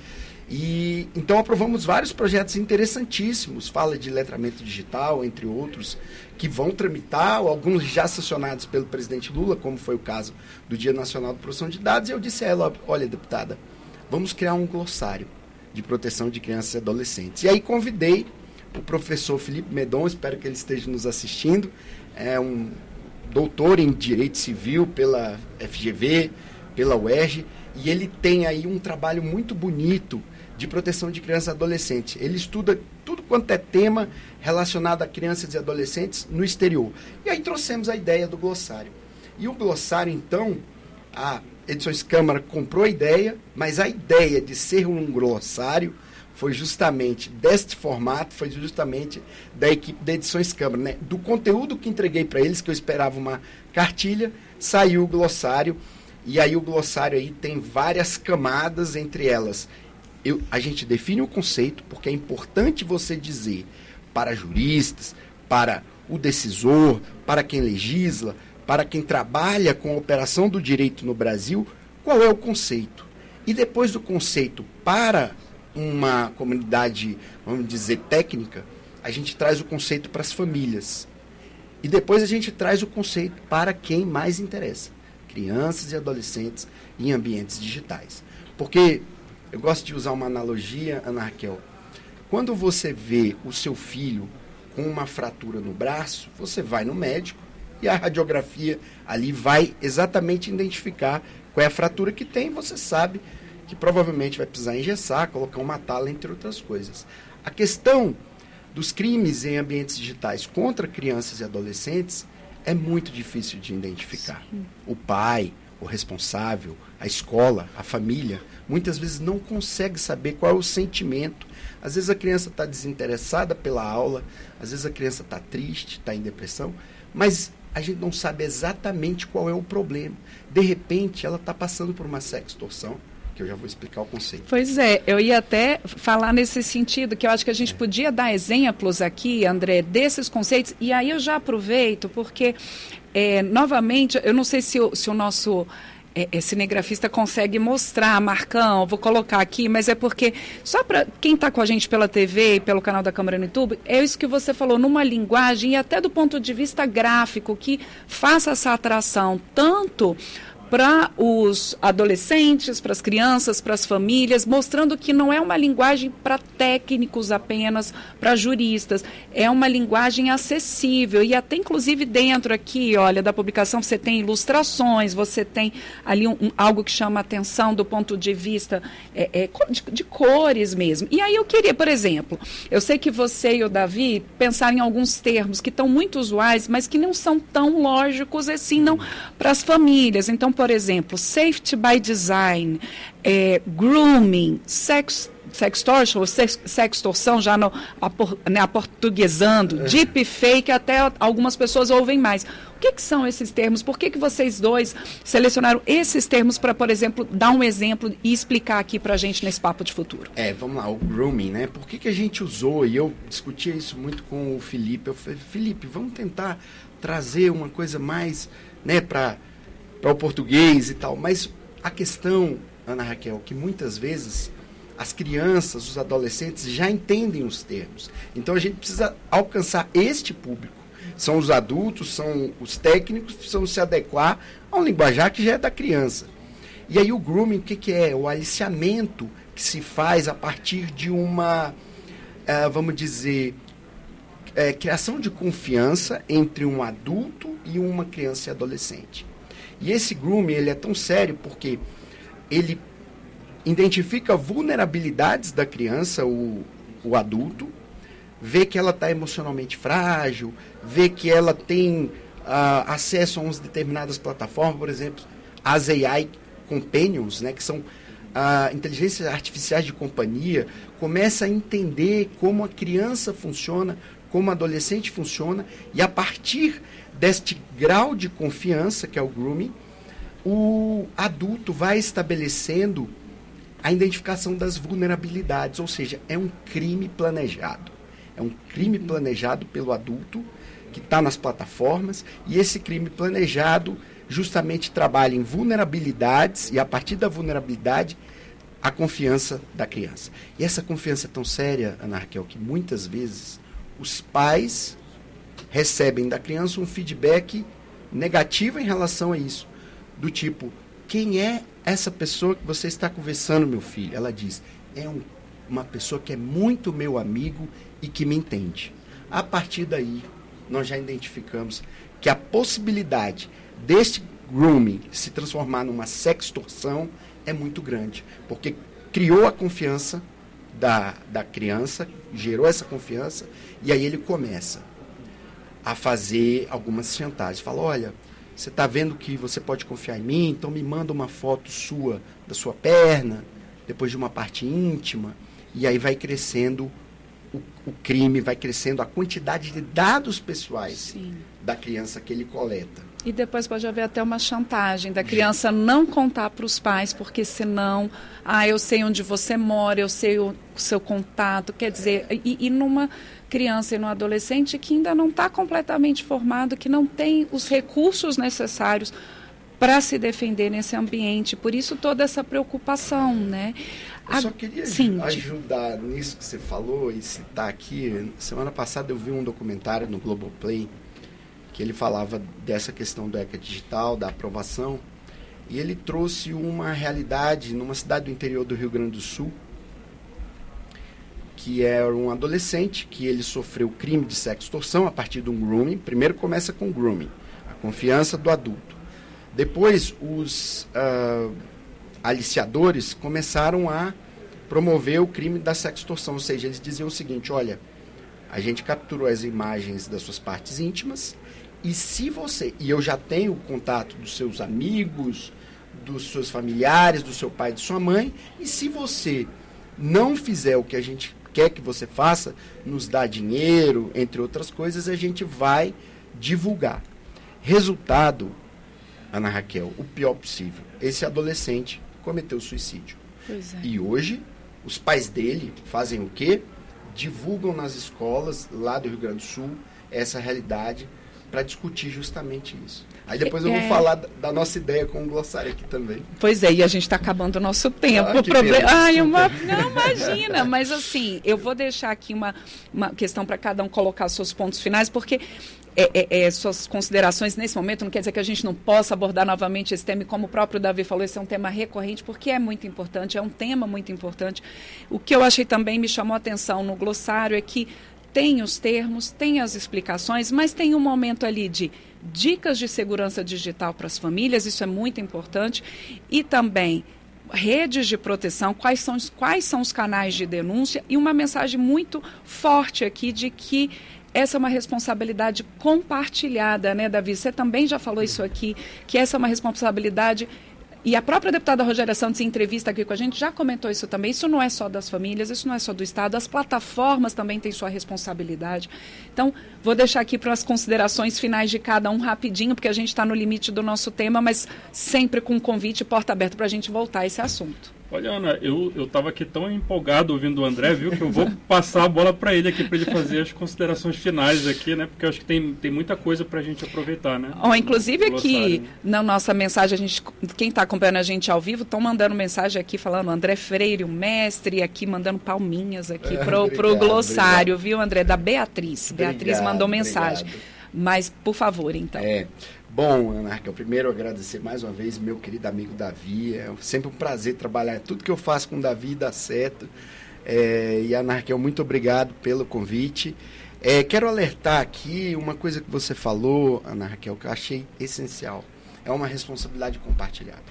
E então aprovamos vários projetos interessantíssimos, fala de letramento digital, entre outros, que vão tramitar, alguns já sancionados pelo presidente Lula, como foi o caso do Dia Nacional de Proteção de Dados, e eu disse a ela, olha, deputada, vamos criar um glossário de proteção de crianças e adolescentes. E aí convidei o professor Felipe Medon, espero que ele esteja nos assistindo, é um doutor em Direito Civil pela FGV, pela UERJ, e ele tem aí um trabalho muito bonito de proteção de crianças e adolescentes. Ele estuda tudo quanto é tema relacionado a crianças e adolescentes no exterior. E aí trouxemos a ideia do glossário. E o glossário, então, a Edições Câmara comprou a ideia, mas a ideia de ser um glossário foi justamente deste formato, foi justamente da equipe da Edições Câmara, né? Do conteúdo que entreguei para eles, que eu esperava uma cartilha, saiu o glossário. E aí o glossário aí tem várias camadas, entre elas a gente define o conceito, porque é importante você dizer para juristas, para o decisor, para quem legisla, para quem trabalha com a operação do direito no Brasil, qual é o conceito. E depois do conceito para uma comunidade, vamos dizer, técnica, a gente traz o conceito para as famílias. E depois a gente traz o conceito para quem mais interessa, crianças e adolescentes em ambientes digitais. Porque eu gosto de usar uma analogia, Ana Raquel. Quando você vê o seu filho com uma fratura no braço, você vai no médico e a radiografia ali vai exatamente identificar qual é a fratura que tem. Você sabe que provavelmente vai precisar engessar, colocar uma tala, entre outras coisas. A questão dos crimes em ambientes digitais contra crianças e adolescentes é muito difícil de identificar. Sim. O pai, o responsável, a escola, a família, muitas vezes não consegue saber qual é o sentimento. Às vezes a criança está desinteressada pela aula, às vezes a criança está triste, está em depressão, mas a gente não sabe exatamente qual é o problema. De repente, ela está passando por uma sextorção, que eu já vou explicar o conceito. Pois é, eu ia até falar nesse sentido, que eu acho que a gente podia dar exemplos aqui, André, desses conceitos, e aí eu já aproveito, porque, novamente, eu não sei se o nosso cinegrafista consegue mostrar, Marcão, vou colocar aqui, mas é porque, só para quem está com a gente pela TV e pelo canal da Câmara no YouTube, é isso que você falou, numa linguagem e até do ponto de vista gráfico, que faça essa atração tanto para os adolescentes, para as crianças, para as famílias, mostrando que não é uma linguagem para técnicos apenas, para juristas, é uma linguagem acessível, e até inclusive dentro aqui, olha, da publicação você tem ilustrações, você tem ali algo que chama atenção do ponto de vista de cores mesmo. E aí eu queria, por exemplo, eu sei que você e o Davi pensaram em alguns termos que estão muito usuais, mas que não são tão lógicos assim, não, para as famílias. Então, por exemplo, safety by design, grooming, sextortion, sextorção, já aportuguesando, deepfake, até algumas pessoas ouvem mais. O que são esses termos? Por que vocês dois selecionaram esses termos para, por exemplo, dar um exemplo e explicar aqui para a gente nesse Papo de Futuro? Vamos lá, o grooming, né? Por que a gente usou, e eu discutia isso muito com o Felipe, eu falei, Felipe, vamos tentar trazer uma coisa mais, né, para o português e tal, mas a questão, Ana Raquel, que muitas vezes as crianças, os adolescentes já entendem os termos. Então a gente precisa alcançar este público. São os adultos, são os técnicos, precisam se adequar a um linguajar que já é da criança. E aí o grooming, o que é? O aliciamento que se faz a partir de uma, vamos dizer, criação de confiança entre um adulto e uma criança e adolescente. E esse grooming, ele é tão sério porque ele identifica vulnerabilidades da criança, o adulto, vê que ela está emocionalmente frágil, vê que ela tem acesso a umas determinadas plataformas, por exemplo, as AI Companions, né, que são inteligências artificiais de companhia, começa a entender como a criança funciona, como o adolescente funciona, e a partir deste grau de confiança, que é o grooming, o adulto vai estabelecendo a identificação das vulnerabilidades, ou seja, é um crime planejado. É um crime planejado pelo adulto que está nas plataformas, e esse crime planejado justamente trabalha em vulnerabilidades, e a partir da vulnerabilidade, a confiança da criança. E essa confiança é tão séria, Ana Raquel, que muitas vezes os pais recebem da criança um feedback negativo em relação a isso, do tipo, quem é essa pessoa que você está conversando, meu filho? Ela diz, uma pessoa que é muito meu amigo e que me entende. A partir daí, nós já identificamos que a possibilidade deste grooming se transformar numa sextorção é muito grande, porque criou a confiança da criança, gerou essa confiança, e aí ele começa a fazer algumas chantagens. Fala, olha, você está vendo que você pode confiar em mim, então me manda uma foto sua, da sua perna, depois de uma parte íntima, e aí vai crescendo o crime, vai crescendo a quantidade de dados pessoais da criança que ele coleta. E depois pode haver até uma chantagem da criança não contar para os pais, porque senão, eu sei onde você mora, eu sei o seu contato, quer dizer, e numa criança e no adolescente que ainda não está completamente formado, que não tem os recursos necessários para se defender nesse ambiente, por isso toda essa preocupação, né? Eu só queria ajudar nisso que você falou e citar aqui. Semana passada eu vi um documentário no Globoplay que ele falava dessa questão do ECA digital, da aprovação, e ele trouxe uma realidade numa cidade do interior do Rio Grande do Sul, que era um adolescente que ele sofreu crime de sextorção a partir de um grooming. Primeiro começa com grooming, a confiança do adulto. Depois os aliciadores começaram a promover o crime da sextorção, ou seja, eles diziam o seguinte, olha, a gente capturou as imagens das suas partes íntimas, e se você, e eu já tenho o contato dos seus amigos, dos seus familiares, do seu pai, de sua mãe, e se você não fizer o que a gente quer que você faça, nos dá dinheiro, entre outras coisas, a gente vai divulgar. Resultado, Ana Raquel, o pior possível. Esse adolescente cometeu suicídio. Pois é. E hoje, os pais dele fazem o quê? Divulgam nas escolas lá do Rio Grande do Sul essa realidade para discutir justamente isso. Aí depois eu vou falar da nossa ideia com o glossário aqui também. Pois é, e a gente está acabando o nosso tempo. Não, imagina, mas assim, eu vou deixar aqui uma questão para cada um colocar seus pontos finais, porque suas considerações nesse momento não quer dizer que a gente não possa abordar novamente esse tema, e como o próprio Davi falou, esse é um tema recorrente, porque é muito importante, é um tema muito importante. O que eu achei também, me chamou a atenção no glossário, é que tem os termos, tem as explicações, mas tem um momento ali de dicas de segurança digital para as famílias, isso é muito importante, e também redes de proteção, quais são os canais de denúncia, e uma mensagem muito forte aqui de que essa é uma responsabilidade compartilhada, né, Davi? Você também já falou isso aqui, que essa é uma responsabilidade. E a própria deputada Rogéria Santos, em entrevista aqui com a gente, já comentou isso também. Isso não é só das famílias, isso não é só do Estado. As plataformas também têm sua responsabilidade. Então, vou deixar aqui para as considerações finais de cada um rapidinho, porque a gente está no limite do nosso tema, mas sempre com um convite, porta aberta para a gente voltar a esse assunto. Olha, Ana, eu estava aqui tão empolgado ouvindo o André, viu, que eu vou passar a bola para ele aqui, para ele fazer as considerações finais aqui, né, porque eu acho que tem muita coisa para a gente aproveitar, né. Inclusive aqui, na nossa mensagem, quem está acompanhando a gente ao vivo, estão mandando mensagem aqui, falando André Freire, o mestre, aqui mandando palminhas aqui pro glossário, obrigado. Viu, André, da Beatriz. Obrigado, Beatriz mandou mensagem. Mas, por favor, então. Bom, Ana Raquel, primeiro agradecer mais uma vez meu querido amigo Davi. É sempre um prazer trabalhar. Tudo que eu faço com o Davi dá certo. E Ana Raquel, muito obrigado pelo convite. Quero alertar aqui uma coisa que você falou, Ana Raquel, que eu achei essencial. É uma responsabilidade compartilhada.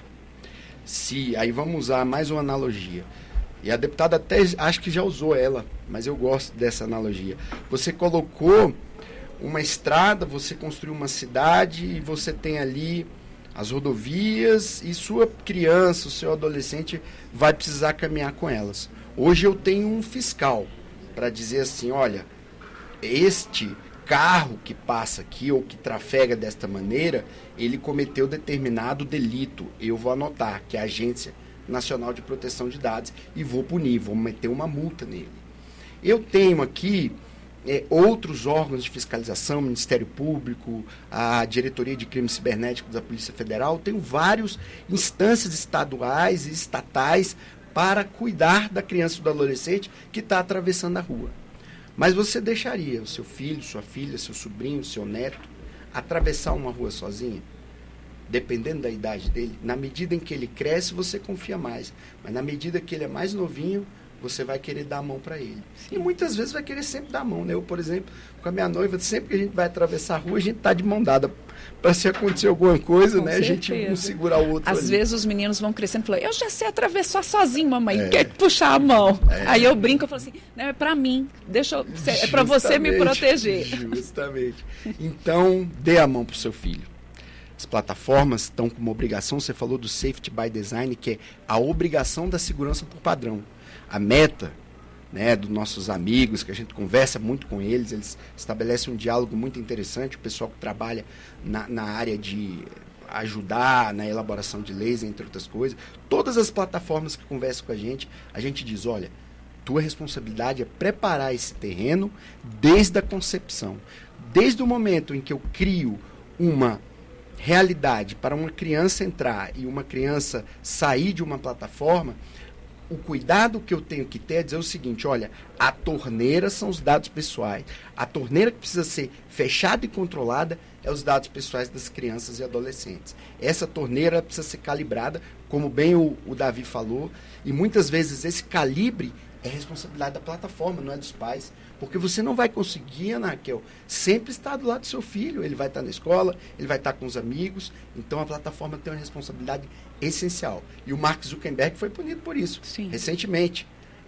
Aí vamos usar mais uma analogia. E a deputada até acho que já usou ela, mas eu gosto dessa analogia. Você colocou uma estrada, você construiu uma cidade e você tem ali as rodovias e sua criança, o seu adolescente vai precisar caminhar com elas. Hoje eu tenho um fiscal para dizer assim, olha, este carro que passa aqui ou que trafega desta maneira, ele cometeu determinado delito. Eu vou anotar que é a Agência Nacional de Proteção de Dados e vou punir, vou meter uma multa nele. Eu tenho aqui outros órgãos de fiscalização, Ministério Público, a Diretoria de Crimes Cibernéticos da Polícia Federal, tenho várias instâncias estaduais e estatais para cuidar da criança e do adolescente que está atravessando a rua. Mas você deixaria o seu filho, sua filha, seu sobrinho, seu neto atravessar uma rua sozinho? Dependendo da idade dele, na medida em que ele cresce, você confia mais. Mas na medida que ele é mais novinho, você vai querer dar a mão para ele. Sim. E muitas vezes vai querer sempre dar a mão, né? Eu, por exemplo, com a minha noiva, sempre que a gente vai atravessar a rua, a gente está de mão dada. Para se acontecer alguma coisa, né? Certeza. A gente um segurar o outro. Às vezes os meninos vão crescendo e falam, eu já sei atravessar sozinho, mamãe, quer puxar a mão. Aí eu brinco, eu falo assim, não, é para mim, é para você me proteger. Justamente. Então, dê a mão para o seu filho. As plataformas estão com uma obrigação, você falou do Safety by Design, que é a obrigação da segurança por padrão. A meta, né, dos nossos amigos, que a gente conversa muito com eles estabelecem um diálogo muito interessante, o pessoal que trabalha na área de ajudar na elaboração de leis, entre outras coisas. Todas as plataformas que conversam com a gente diz, olha, tua responsabilidade é preparar esse terreno desde a concepção. Desde o momento em que eu crio uma realidade para uma criança entrar e uma criança sair de uma plataforma, o cuidado que eu tenho que ter é dizer o seguinte, olha, a torneira são os dados pessoais. A torneira que precisa ser fechada e controlada é os dados pessoais das crianças e adolescentes. Essa torneira precisa ser calibrada, como bem o Davi falou, e muitas vezes esse calibre é responsabilidade da plataforma, não é dos pais. Porque você não vai conseguir, Ana Raquel, sempre estar do lado do seu filho. Ele vai estar na escola, ele vai estar com os amigos. Então, a plataforma tem uma responsabilidade essencial. E o Mark Zuckerberg foi punido por isso. Sim. Recentemente,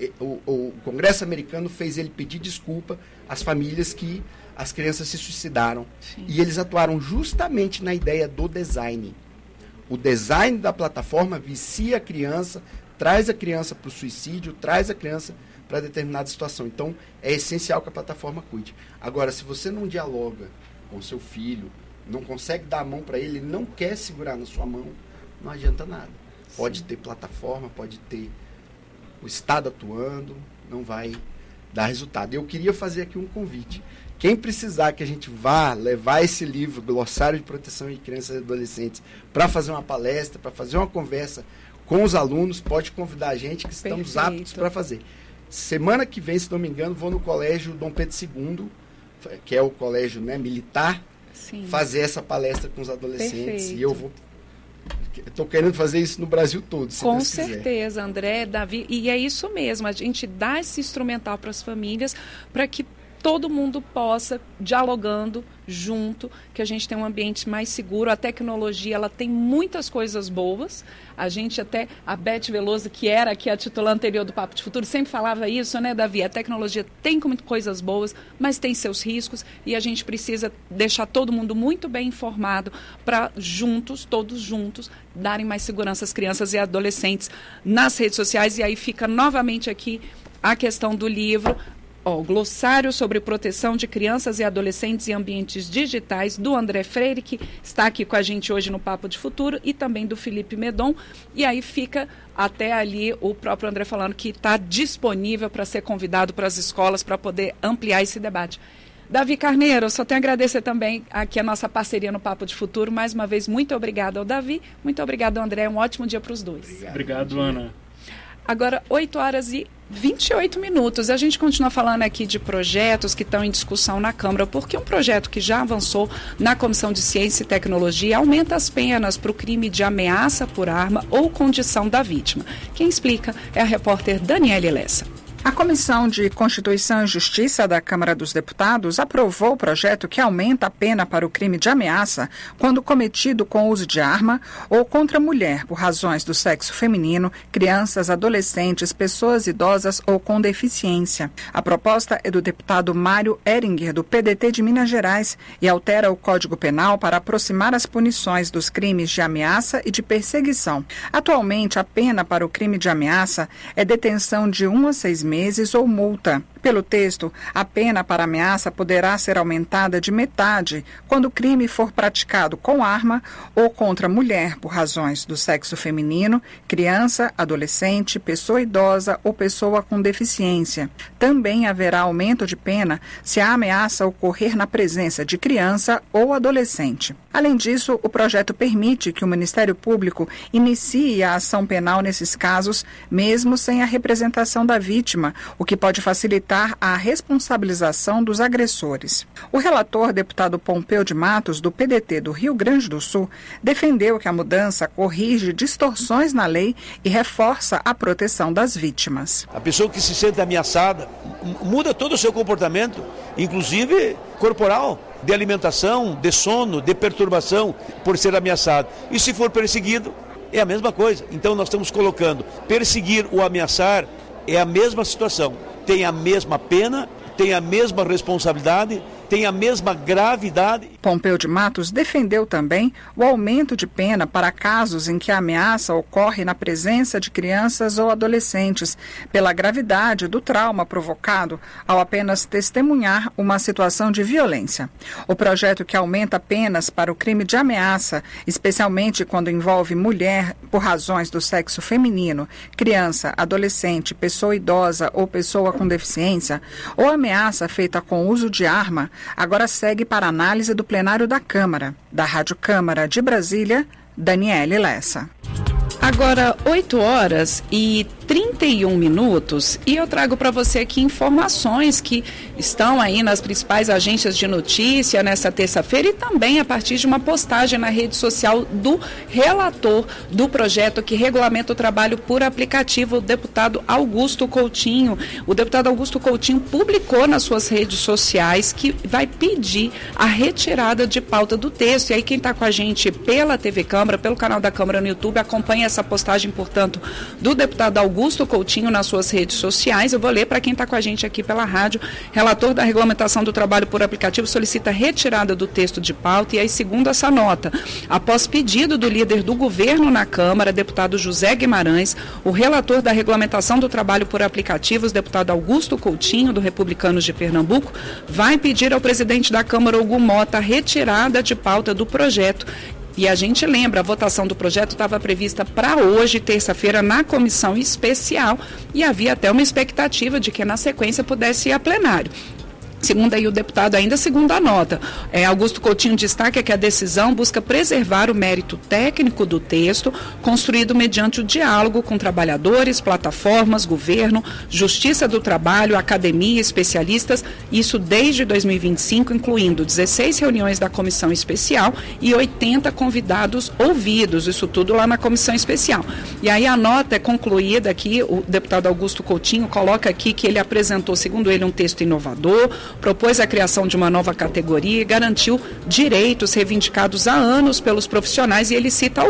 o Congresso americano fez ele pedir desculpa às famílias que as crianças se suicidaram. Sim. E eles atuaram justamente na ideia do design. o design da plataforma vicia a criança, traz a criança para o suicídio, traz a criança para determinada situação. Então, é essencial que a plataforma cuide. Agora, se você não dialoga com seu filho, não consegue dar a mão para ele não quer segurar na sua mão, não adianta nada. Pode ter plataforma, pode ter o Estado atuando, não vai dar resultado. Eu queria fazer aqui um convite. Quem precisar que a gente vá levar esse livro, Glossário de Proteção de Crianças e Adolescentes, para fazer uma palestra, para fazer uma conversa com os alunos, pode convidar a gente, que estamos aptos para fazer. Semana que vem, se não me engano, vou no colégio Dom Pedro II, que é o colégio, né, militar, sim, fazer essa palestra com os adolescentes. Perfeito. E eu vou... Estou querendo fazer isso no Brasil todo, se com Deus certeza, quiser. André, Davi, e é isso mesmo, a gente dá esse instrumental para as famílias, para que todo mundo possa, dialogando junto, que a gente tenha um ambiente mais seguro. A tecnologia, ela tem muitas coisas boas. A gente até, a Beth Veloso, que era aqui a titular anterior do Papo de Futuro, sempre falava isso, né, Davi? A tecnologia tem muitas coisas boas, mas tem seus riscos e a gente precisa deixar todo mundo muito bem informado para juntos, todos juntos, darem mais segurança às crianças e adolescentes nas redes sociais. E aí fica novamente aqui a questão do livro, o Glossário sobre Proteção de Crianças e Adolescentes em Ambientes Digitais, do André Freire, que está aqui com a gente hoje no Papo de Futuro, e também do Felipe Medon. E aí fica até ali o próprio André falando que está disponível para ser convidado para as escolas para poder ampliar esse debate. Davi Carneiro, só tenho a agradecer também aqui a nossa parceria no Papo de Futuro. Mais uma vez, muito obrigada ao Davi, muito obrigada ao André. Um ótimo dia para os dois. Obrigado, Ana. Agora, 8h28. A gente continua falando aqui de projetos que estão em discussão na Câmara, porque um projeto que já avançou na Comissão de Ciência e Tecnologia aumenta as penas para o crime de ameaça por arma ou condição da vítima. Quem explica é a repórter Daniele Lessa. A Comissão de Constituição e Justiça da Câmara dos Deputados aprovou o projeto que aumenta a pena para o crime de ameaça quando cometido com uso de arma ou contra mulher por razões do sexo feminino, crianças, adolescentes, pessoas idosas ou com deficiência. A proposta é do deputado Mário Ehringer, do PDT de Minas Gerais, e altera o Código Penal para aproximar as punições dos crimes de ameaça e de perseguição. Atualmente, a pena para o crime de ameaça é detenção de 1 a 6 meses ou multa. Pelo texto, a pena para ameaça poderá ser aumentada de metade quando o crime for praticado com arma ou contra mulher por razões do sexo feminino, criança, adolescente, pessoa idosa ou pessoa com deficiência. Também haverá aumento de pena se a ameaça ocorrer na presença de criança ou adolescente. Além disso, o projeto permite que o Ministério Público inicie a ação penal nesses casos, mesmo sem a representação da vítima, o que pode facilitar a responsabilização dos agressores. O relator, deputado Pompeu de Matos, do PDT do Rio Grande do Sul, defendeu que a mudança corrige distorções na lei e reforça a proteção das vítimas. A pessoa que se sente ameaçada muda todo o seu comportamento, inclusive corporal, de alimentação, de sono, de perturbação por ser ameaçado. E se for perseguido, é a mesma coisa. Então nós estamos colocando perseguir ou ameaçar é a mesma situação. Tem a mesma pena, tem a mesma responsabilidade, tem a mesma gravidade. Pompeu de Matos defendeu também o aumento de pena para casos em que a ameaça ocorre na presença de crianças ou adolescentes, pela gravidade do trauma provocado ao apenas testemunhar uma situação de violência. O projeto que aumenta penas para o crime de ameaça, especialmente quando envolve mulher por razões do sexo feminino, criança, adolescente, pessoa idosa ou pessoa com deficiência, ou ameaça feita com uso de arma, agora segue para análise do plenário da Câmara. Da Rádio Câmara de Brasília, Daniele Lessa. Agora, 8h31, e eu trago para você aqui informações que estão aí nas principais agências de notícia nessa terça-feira e também a partir de uma postagem na rede social do relator do projeto que regulamenta o trabalho por aplicativo, o deputado Augusto Coutinho. O deputado Augusto Coutinho publicou nas suas redes sociais que vai pedir a retirada de pauta do texto. E aí quem está com a gente pela TV Câmara, pelo canal da Câmara no YouTube, acompanha essa postagem, portanto, do deputado Augusto Augusto Coutinho nas suas redes sociais. Eu vou ler para quem está com a gente aqui pela rádio. Relator da regulamentação do trabalho por aplicativo solicita retirada do texto de pauta. E aí, segundo essa nota, após pedido do líder do governo na Câmara, deputado José Guimarães, o relator da regulamentação do trabalho por aplicativos, deputado Augusto Coutinho, do Republicanos de Pernambuco, vai pedir ao presidente da Câmara, Hugo Mota, a retirada de pauta do projeto. E a gente lembra, a votação do projeto estava prevista para hoje, terça-feira, na comissão especial, e havia até uma expectativa de que na sequência pudesse ir a plenário. Segundo aí o deputado, ainda segundo a nota, Augusto Coutinho destaca que a decisão busca preservar o mérito técnico do texto, construído mediante o diálogo com trabalhadores, plataformas, governo, justiça do trabalho, academia, especialistas, isso desde 2025, incluindo 16 reuniões da comissão especial e 80 convidados ouvidos, isso tudo lá na comissão especial. E aí a nota é concluída aqui, o deputado Augusto Coutinho coloca aqui que ele apresentou, segundo ele, um texto inovador, propôs a criação de uma nova categoria e garantiu direitos reivindicados há anos pelos profissionais, e ele cita